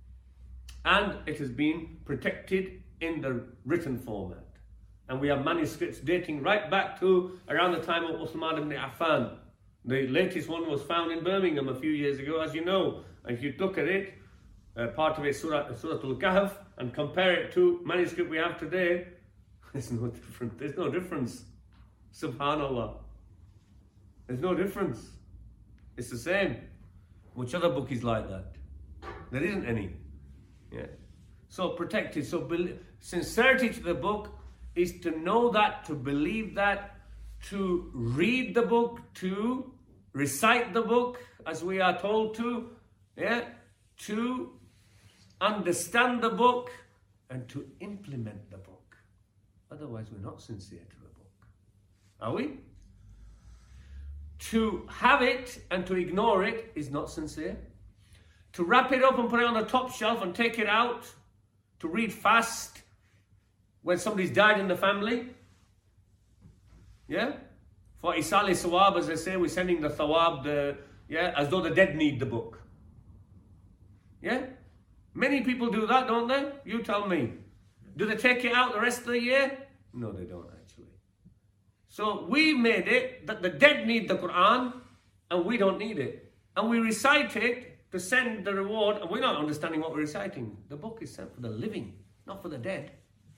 S2: and it has been protected in the written format. And we have manuscripts dating right back to around the time of Uthman ibn Affan. The latest one was found in Birmingham a few years ago, as you know. And if you look at it, part of it Surah Al-Kahf, and compare it to manuscript we have today, there's no difference. There's no difference. Subhanallah. There's no difference. It's the same. Which other book is like that? There isn't any. Yeah. So protected. So sincerity to the book is to know that, to believe that, to read the book, to recite the book as we are told to, yeah, to understand the book and to implement the book. Otherwise we're not sincere to the book. Are we? To have it and to ignore it is not sincere. To wrap it up and put it on the top shelf and take it out, to read fast when somebody's died in the family, yeah? For Isali Sawab, as they say, we're sending the Thawab, as though the dead need the book. Yeah? Many people do that, don't they? You tell me. Do they take it out the rest of the year? No, they don't actually. So we made it that the dead need the Quran and we don't need it. And we recite it to send the reward, and we're not understanding what we're reciting. The book is sent for the living, not for the dead.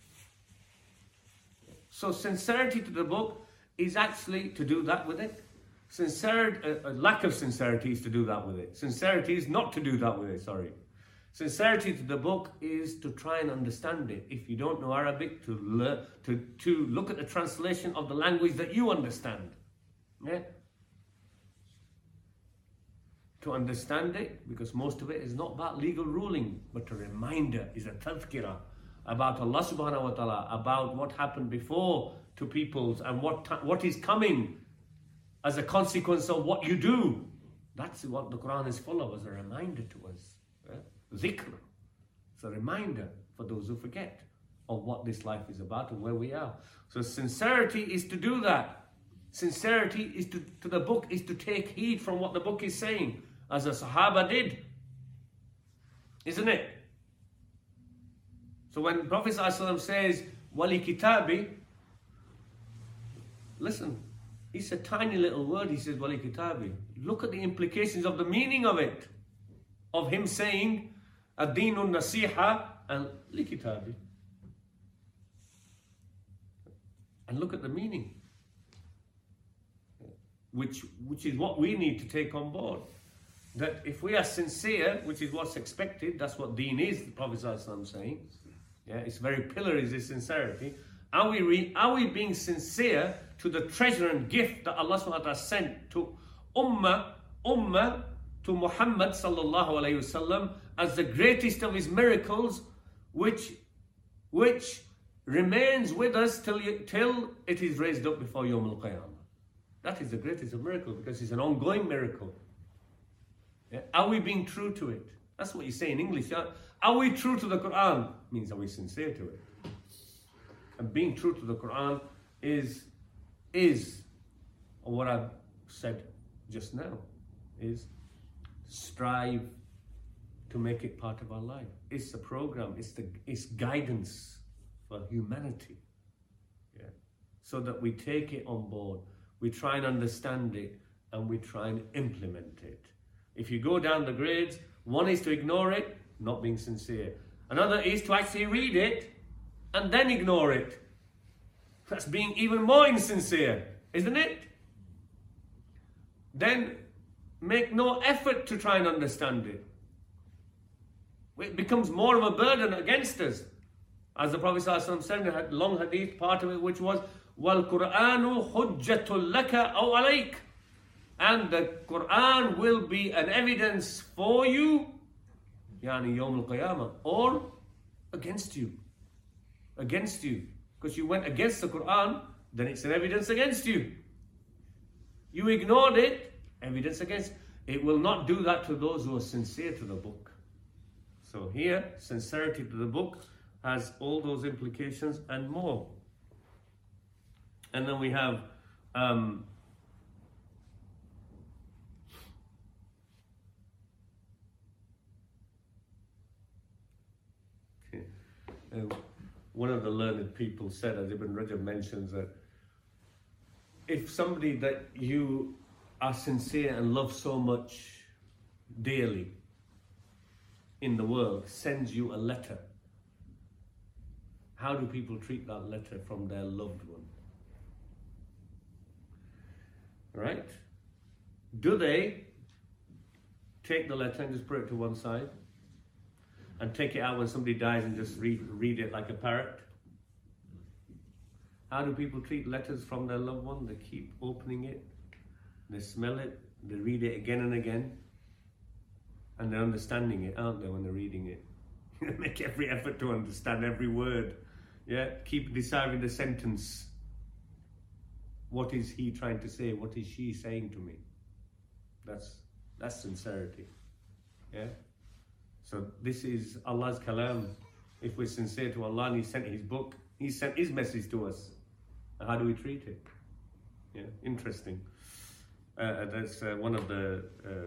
S2: So sincerity to the book is actually to do that with it. Lack of sincerity is to do that with it. Sincerity is not to do that with it, sorry. Sincerity to the book is to try and understand it. If you don't know Arabic, to look at the translation of the language that you understand. Yeah? To understand it, because most of it is not about legal ruling, but a reminder, is a tadhkirah about Allah subhanahu wa ta'ala, about what happened before to peoples and what is coming as a consequence of what you do. That's what the Quran is full of, as a reminder to us. Zikr. It's a reminder for those who forget of what this life is about and where we are. So sincerity is to do that. Sincerity is to the book is to take heed from what the book is saying, as the Sahaba did. Isn't it? So when Prophet ﷺ says, Wali Kitabi, listen, it's a tiny little word, he says, Wali Kitabi. Look at the implications of the meaning of it. Of him saying, Ad-Dinun Nasiha and Li Kitabi. And look at the meaning. Which is what we need to take on board. That if we are sincere, which is what's expected, that's what deen is, the Prophet ﷺ saying. Yeah, its very pillar is this sincerity. Are we being sincere to the treasure and gift that Allah subhanahu wa ta'ala sent to Ummah, to Muhammad sallallahu alayhi wasallam as the greatest of his miracles, which remains with us till it is raised up before Yawm al-Qiyamah. That is the greatest of miracles because it's an ongoing miracle. Yeah? Are we being true to it? That's what you say in English. Yeah? Are we true to the Quran? Means are we sincere to it? And being true to the Quran is what I've said just now, is strive to make it part of our life. It's the program, it's guidance for humanity. Yeah. So that we take it on board, we try and understand it, and we try and implement it. If you go down the grades, one is to ignore it, not being sincere. Another is to actually read it and then ignore it. That's being even more insincere, isn't it? Then make no effort to try and understand it. It becomes more of a burden against us. As the Prophet ﷺ said in a long hadith, part of it which was, وَالْقُرْآنُ حُجَّةٌ لَكَ أَوْ عَلَيْكَ. And the Quran will be an evidence for you, yani Yawm al-Qiyamah, or against you. Against you. Because you went against the Quran, then it's an evidence against you. You ignored it, evidence against. It will not do that to those who are sincere to the book. So here, sincerity to the book has all those implications and more. And then we have one of the learned people said, as Ibn Rajab mentions, that if somebody that you are sincere and love so much dearly in the world sends you a letter, how do people treat that letter from their loved one? Right? Do they take the letter and just put it to one side and take it out when somebody dies and just read it like a parrot? How do people treat letters from their loved one? They keep opening it, they smell it, they read it again and again, and they're understanding it, aren't they, when they're reading it? They make every effort to understand every word. Yeah, keep deciphering the sentence. What is he trying to say? What is she saying to me? That's sincerity. Yeah. So this is Allah's kalam. If we're sincere to Allah and He sent His book, He sent His message to us. And how do we treat it? Yeah, interesting. That's one of the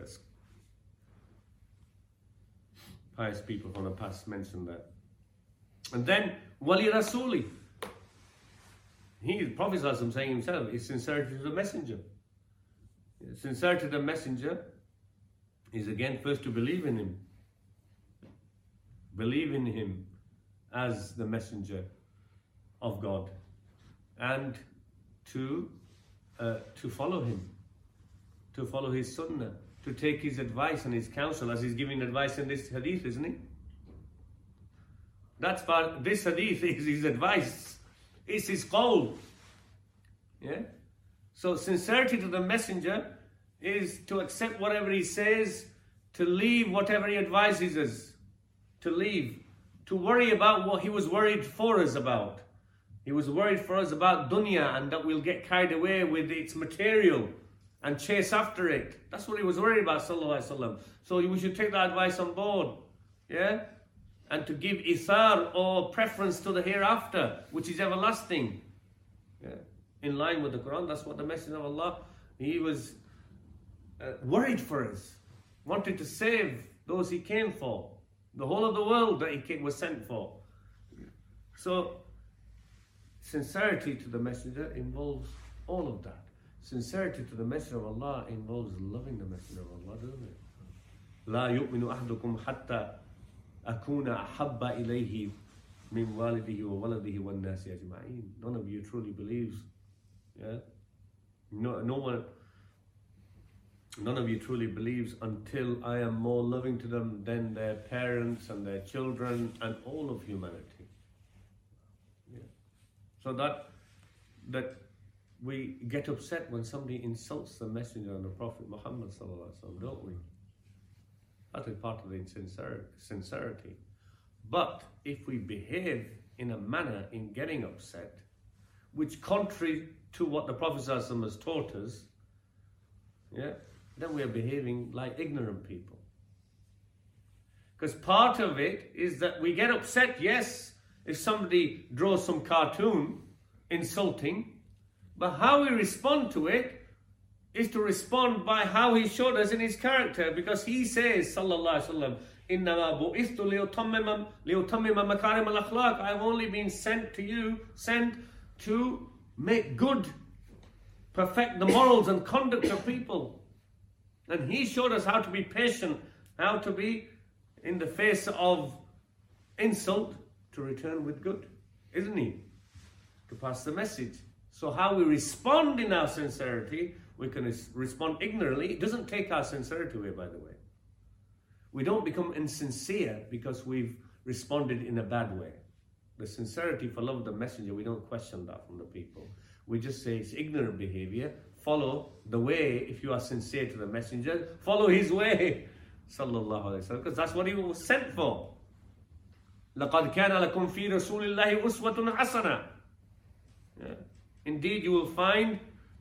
S2: pious people from the past mentioned that. And then Wali Rasuli. The Prophet ﷺ saying himself, is sincerity to the messenger. Sincerity to the messenger is again first to believe in him. Believe in him as the messenger of God, and to follow him, to follow his sunnah, to take his advice and his counsel, as he's giving advice in this hadith, isn't he? That's part. This hadith is his advice. It's his qawl. Yeah. So sincerity to the messenger is to accept whatever he says, to leave whatever he advises us, to leave, to worry about what he was worried for us about. He was worried for us about dunya and that we'll get carried away with its material and chase after it. That's what he was worried about, sallallahu alaihi wasallam. So we should take that advice on board. Yeah? And to give ithar or preference to the hereafter, which is everlasting. Yeah? In line with the Quran, that's what the Messenger of Allah, he was worried for us. Wanted to save those he came for. The whole of the world that he was sent for. So, sincerity to the Messenger involves all of that. Sincerity to the Messenger of Allah involves loving the Messenger of Allah, doesn't it? لا يؤمن أحدكم حتى أكون أحب إليه من والده وولده والناس أجمعين. None of you truly believes. Yeah? None of you truly believes until I am more loving to them than their parents and their children and all of humanity. Yeah. So that we get upset when somebody insults the Messenger and the Prophet Muhammad sallallahu alaihi wasallam, don't we? That is part of the sincerity. But if we behave in a manner in getting upset, which contrary to what the Prophet sallallahu alaihi wasallam has taught us, then we are behaving like ignorant people. Because part of it is that we get upset, yes, if somebody draws some cartoon insulting, but how we respond to it is to respond by how he showed us in his character, because he says, sallallahu alaihi wasallam, إِنَّمَا بُعِثْتُ لِيُتَمِّمَ مَكَارِمَ الْأَخْلَاقِ, I've only been sent to make good, perfect the morals and conduct of people. And he showed us how to be patient, how to be in the face of insult to return with good, isn't he? To pass the message. So how we respond in our sincerity, we can respond ignorantly. It doesn't take our sincerity away, by the way. We don't become insincere because we've responded in a bad way. The sincerity for love of the messenger, we don't question that from the people. We just say it's ignorant behavior. Follow the way, if you are sincere to the messenger, follow his way. Sallallahu alaihi wasallam, because that's what he was sent for. لَقَدْ كَانَ لَكُمْ فِي رَسُولِ اللَّهِ أُسْوَةٌ حَسَنَةٌ. Indeed, you will find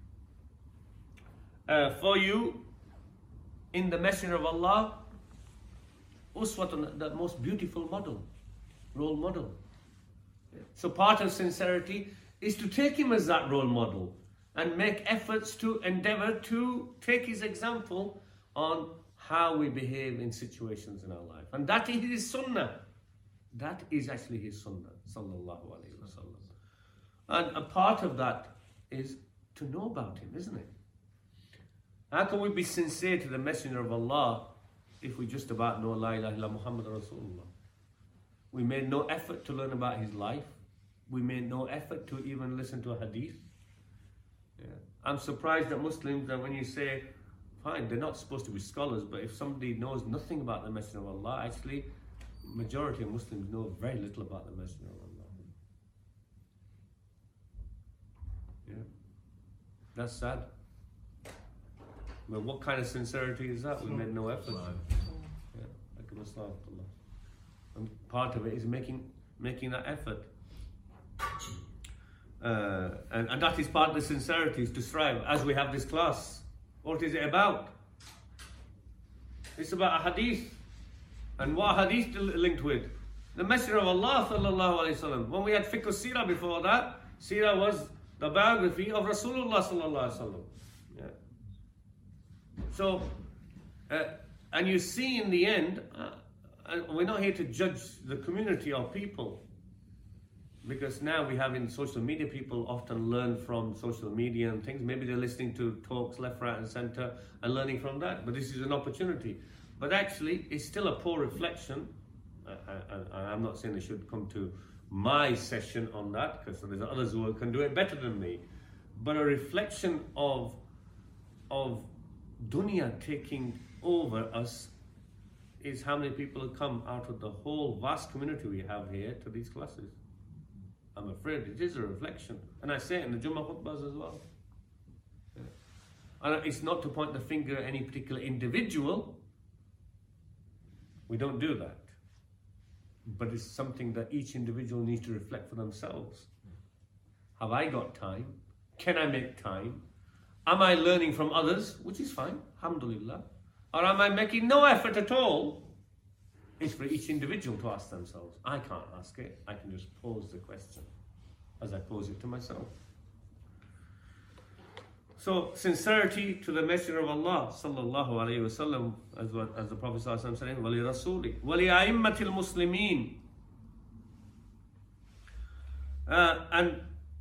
S2: for you in the Messenger of Allah uswatun, the most beautiful model, role model. So part of sincerity is to take him as that role model and make efforts to endeavor to take his example on how we behave in situations in our life. And that is his sunnah. That is actually his sunnah, sallallahu alayhi wa sallam. And a part of that is to know about him, isn't it? How can we be sincere to the Messenger of Allah if we just about know La ilaha illa Muhammad Rasulullah? We made no effort to learn about his life. We made no effort to even listen to a hadith. I'm surprised that Muslims, that when you say, fine, they're not supposed to be scholars, but if somebody knows nothing about the Messenger of Allah, actually, majority of Muslims know very little about the Messenger of Allah. That's sad. Well, what kind of sincerity is that? We made no effort. And part of it is making that effort. And that is part of the sincerity, is to strive, as we have this class. What is it about? It's about a hadith. And what hadith linked with? The Messenger of Allah sallallahu alayhi wasallam. When we had fiqh al-sirah before that, sirah was the biography of Rasulullah sallallahu alayhi wasallam. So, and you see in the end, we're not here to judge the community or people, because now we have in social media, people often learn from social media and things. Maybe they're listening to talks left, right and center and learning from that. But this is an opportunity. But actually, it's still a poor reflection. I'm not saying they should come to my session on that, because there's others who can do it better than me. But a reflection of dunya taking over us is how many people have come out of the whole vast community we have here to these classes. I'm afraid it is a reflection. And I say it in the Jummah khutbahs as well. And it's not to point the finger at any particular individual. We don't do that. But it's something that each individual needs to reflect for themselves. Have I got time? Can I make time? Am I learning from others? Which is fine, alhamdulillah. Or am I making no effort at all? It's for each individual to ask themselves. I can't ask it. I can just pose the question as I pose it to myself. So, sincerity to the Messenger of Allah sallallahu alayhi wasallam, as the Prophet sallallahu alayhi wasallam said, "Wali Rasuli, wali a'immatil Muslimin." And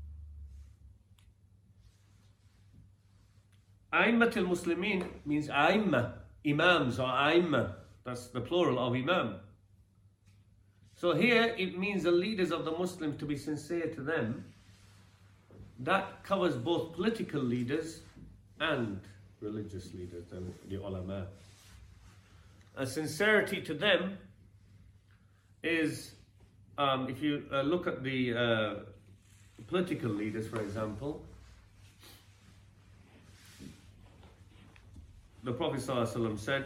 S2: a'immatil Muslimin means a'imma, imams or a'imma. That's the plural of imam. So here it means the leaders of the Muslims, to be sincere to them. That covers both political leaders and religious leaders, the ulama. A sincerity to them is, if you look at the political leaders, for example, the Prophet ﷺ said,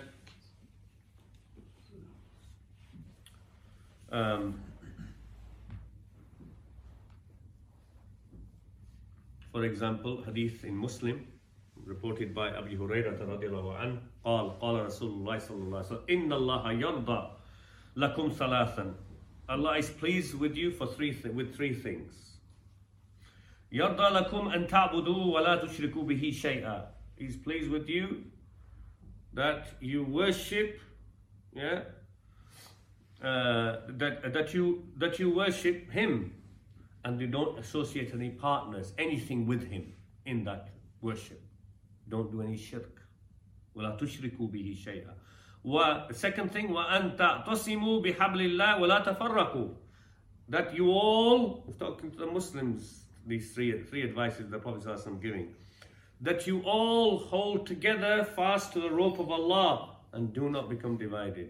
S2: for example, hadith in Muslim, reported by Abu Hurairah radiallahu anhu, قال رسول الله صلى الله عليه وسلم إن الله يرضى لكم ثلاثا. Allah is pleased with you for three things. يرضى لكم أن تعبدوا ولا تشركوا به شيئا. He's pleased with you that you worship, that you worship Him and you don't associate any partners, anything with Him in that worship. Don't do any shirk. ولا تشركوا به شيئا. The second thing, وأن تعتصموا بحبل الله ولا تفرقوا. That you all, talking to the Muslims, these three advices the Prophet ﷺ giving, that you all hold together fast to the rope of Allah and do not become divided.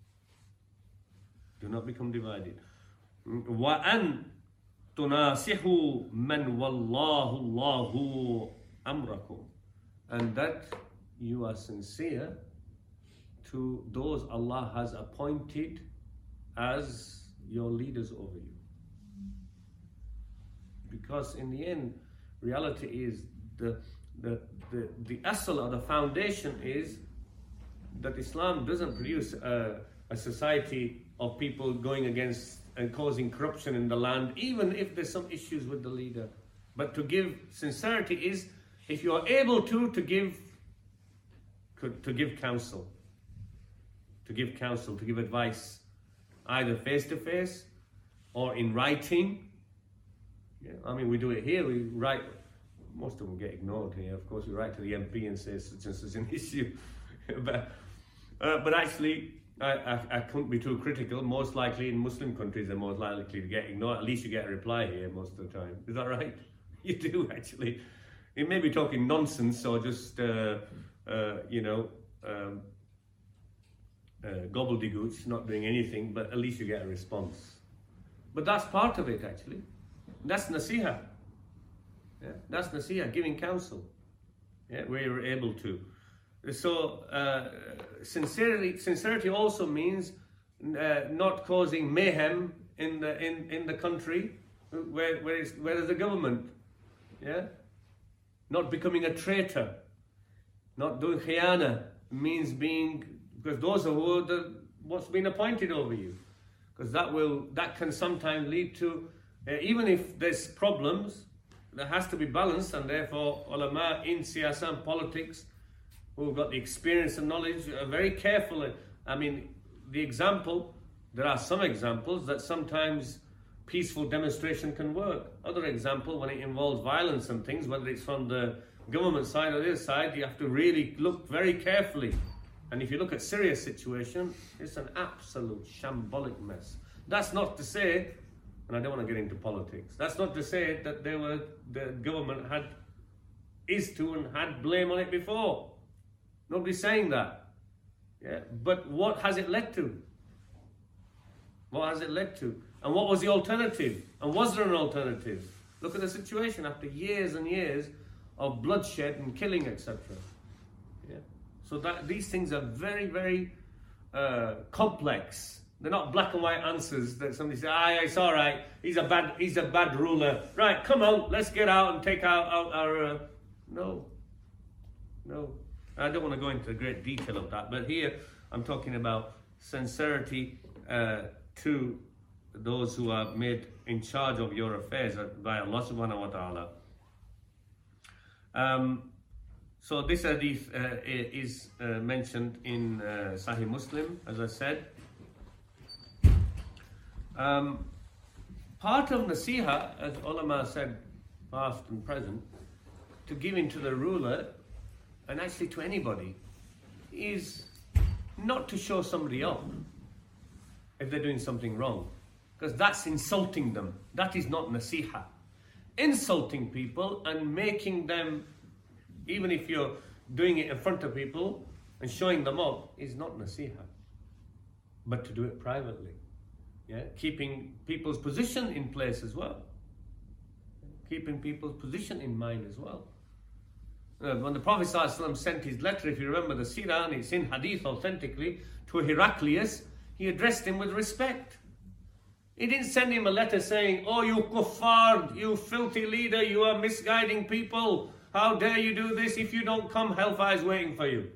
S2: Do not become divided. وأن تناصحوا من والله الله أمركم. And that you are sincere to those Allah has appointed as your leaders over you. Because in the end, reality is the asl or the foundation is that Islam doesn't produce a society of people going against and causing corruption in the land, even if there's some issues with the leader. But to give sincerity is, if you are able to give counsel, to give advice, either face to face or in writing. Yeah, I mean, we do it here. We write. Most of them get ignored here. Of course, we write to the MP and say such and such an issue. but actually, I couldn't be too critical. Most likely, in Muslim countries, they're most likely to get ignored. At least you get a reply here most of the time. Is that right? You do actually. You may be talking nonsense or just gobbledygooch, not doing anything, but at least you get a response. But that's part of it actually. That's nasiha. Yeah, that's nasiha, giving counsel. Yeah, where you're able to. So sincerity also means not causing mayhem in the country where there's a government. Yeah, not becoming a traitor, not doing khiyana means being, because those are what's been appointed over you, because that can sometimes lead to even if there's problems, there has to be balance, and therefore ulama in siyasa and politics who've got the experience and knowledge are very careful. I mean, there are some examples that sometimes peaceful demonstration can work. Other example, when it involves violence and things, whether it's from the government side or the other side, you have to really look very carefully. And if you look at Syria's situation, it's an absolute shambolic mess. That's not to say, and I don't want to get into politics, that's not to say that the government had blame on it before. Nobody's saying that. Yeah? But what has it led to? What has it led to? And what was the alternative? And was there an alternative? Look at the situation after years and years of bloodshed and killing, etc. Yeah? So that these things are very, very complex. They're not black and white answers that somebody says, it's all right, he's a bad ruler. Right, come on, let's get out and take out our... No. I don't want to go into great detail of that, but here I'm talking about sincerity to those who are made in charge of your affairs by Allah subhanahu wa ta'ala. So this hadith is mentioned in Sahih Muslim, as I said. Part of nasiha, as ulama said, past and present, to give in to the ruler, and actually to anybody, is not to show somebody up if they're doing something wrong, because that's insulting them. That is not nasiha. Insulting people and making them, even if you're doing it in front of people and showing them up, is not nasiha. But to do it privately, yeah, keeping people's position in place as well. keeping people's position in mind as well. When the Prophet ﷺ sent his letter, if you remember the seerah, and it's in hadith authentically, to Heraclius, he addressed him with respect. He didn't send him a letter saying, "Oh, you kuffar, you filthy leader, you are misguiding people. How dare you do this? If you don't come, hellfire is waiting for you."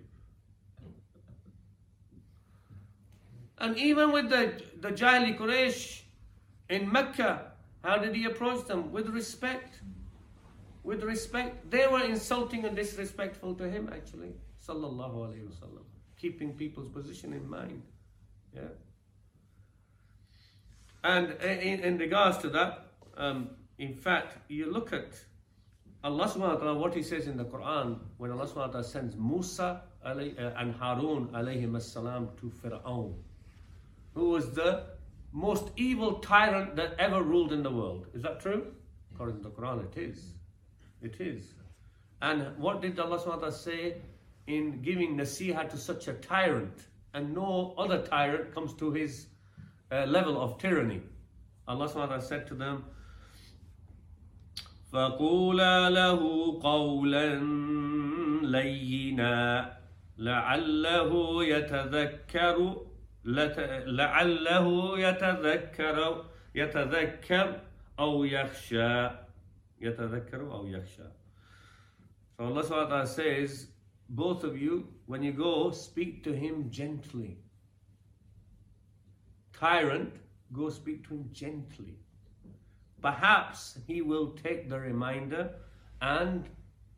S2: And even with the Jahili Quraysh in Mecca, how did he approach them? With respect. With respect. They were insulting and disrespectful to him, actually. Sallallahu alayhi wasallam. Keeping people's position in mind. Yeah. And in regards to that, in fact, you look at Allah subhanahu wa ta'ala, what He says in the Quran, when Allah subhanahu wa ta'ala sends Musa and Harun alayhim as-salam to Fir'aun, who was the most evil tyrant that ever ruled in the world. Is that true? According to the Quran, it is. It is. And what did Allah subhanahu wa ta'ala say in giving nasiha to such a tyrant? And no other tyrant comes to his level of tyranny. Allah subhanahu wa ta'ala said to them, فَقُولَا لَهُ قَوْلًا لَيِّنًا لَعَلَّهُ يَتَذَكَّرُ أَوْ يَخْشَى. So Allah subhanahu wa ta'ala says, both of you, when you go, speak to him gently. Tyrant, go speak to him gently. Perhaps he will take the reminder and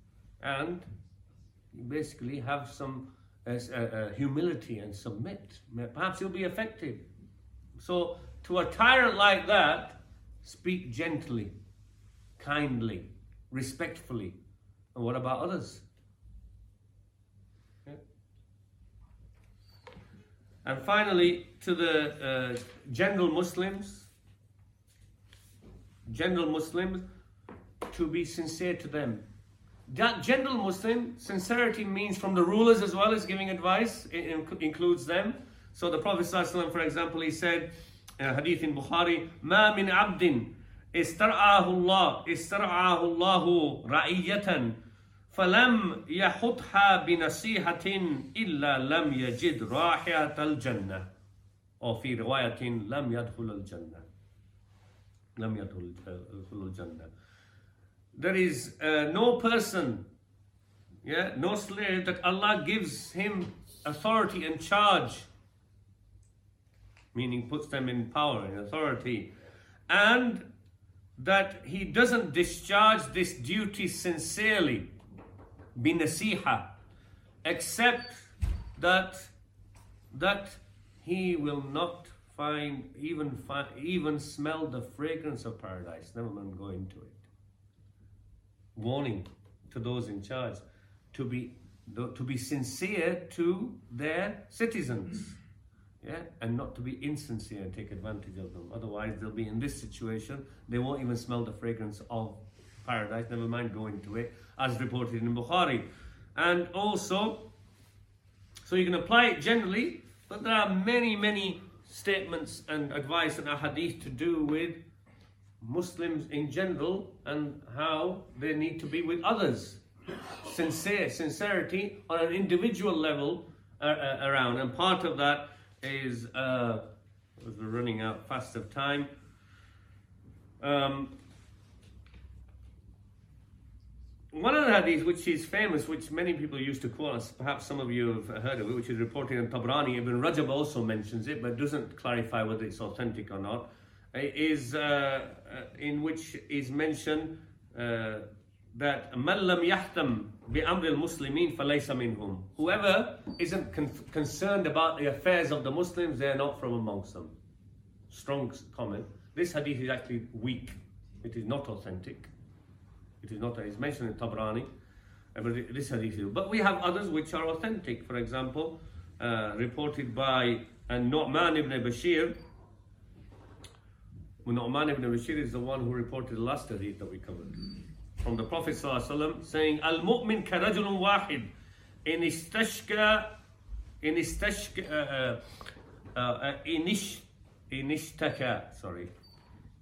S2: basically have some humility and submit. Perhaps he'll be affected. So to a tyrant like that, speak gently, kindly, respectfully. And what about others? Okay. And finally, to the general Muslims, to be sincere to them. That general Muslim, sincerity means from the rulers as well as giving advice. It includes them. So the Prophet ﷺ, for example, he said, hadith in Bukhari, مَا مِنْ عَبْدٍ استرعاه الله رعية فلم يحطها بنصيحة إلا لم يجد رائحة الجنة. Or في رواية لم يدخل الجنة. There is no person, no slave that Allah gives him authority and charge, meaning puts them in power and authority, and that he doesn't discharge this duty sincerely, binasiha, except that he will not even smell the fragrance of paradise, never mind go into it. Warning to those in charge to be sincere to their citizens, and not to be insincere and take advantage of them. Otherwise, they'll be in this situation. They won't even smell the fragrance of paradise, never mind go into it, as reported in Bukhari. And also, so you can apply it generally, but there are many statements and advice and ahadith to do with Muslims in general and how they need to be with others. Sincerity on an individual level around. And part of that is, as we're running out fast of time, one of the hadith which is famous, which many people used to quote, perhaps some of you have heard of it, which is reported in Tabrani. Ibn Rajab also mentions it, but doesn't clarify whether it's authentic or not, is in which is mentioned that مَنْ لَمْ يَحْتَمْ بِأَمْرِ الْمُسْلِمِينَ فَلَيْسَ مِنْهُمْ. Whoever isn't concerned about the affairs of the Muslims, they are not from amongst them. Strong comment. This hadith is actually weak. It is not authentic. It is not. It's mentioned in Tabrani, but this hadith is. But we have others which are authentic. For example, reported by Nu'man ibn Bashir. Nu'man ibn Bashir is the one who reported the last hadith that we covered. From the Prophet ﷺ saying, Al-mu'min ka-rajulun wahid in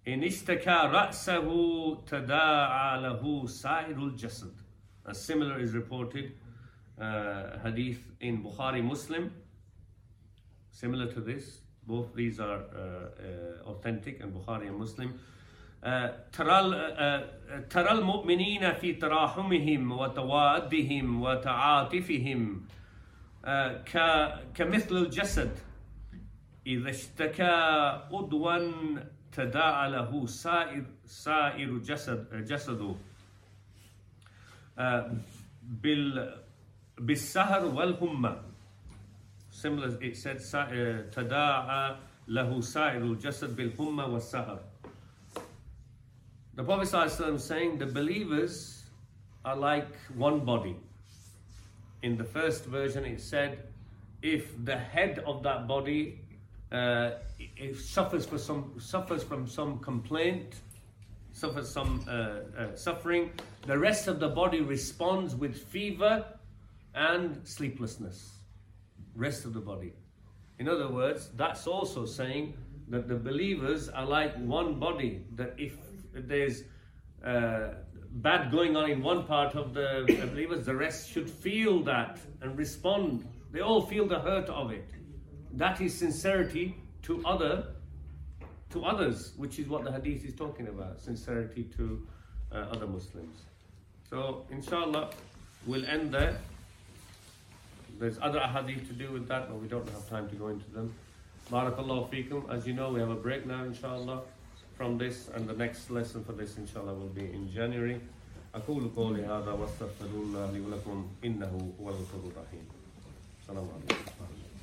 S2: إن اشتكى رأسه تداعى له سائر الجسد. A similar is reported hadith in Bukhari Muslim, similar to this. Both these are authentic in Bukhari and Muslim. ترى المؤمنين في تراحمهم وتوادهم وتعاطفهم كمثل الجسد إذا اشتكى عضوا تداعى له سائر جسده بالسهر والهمة. Similar, it said تداعى له سائر الجسد بالهمة والسهر. The Prophet ﷺ is saying the believers are like one body. In the first version it said, if the head of that body suffers from some complaint, suffers some suffering, the rest of the body responds with fever and sleeplessness. Rest of the body. In other words, that's also saying that the believers are like one body, that if there's bad going on in one part of the believers, the rest should feel that and respond. They all feel the hurt of it. That is sincerity to others, which is what the hadith is talking about, sincerity to other Muslims. So inshallah we'll end there. There's other hadith to do with that, but we don't have time to go into them. Barakallahu feekum. As you know, we have a break now inshallah from this, and the next lesson for this inshallah will be in January. أقول قولي هذا واستغفر الله لي ولكم إنه هو الغفور الرحيم. السلام عليكم.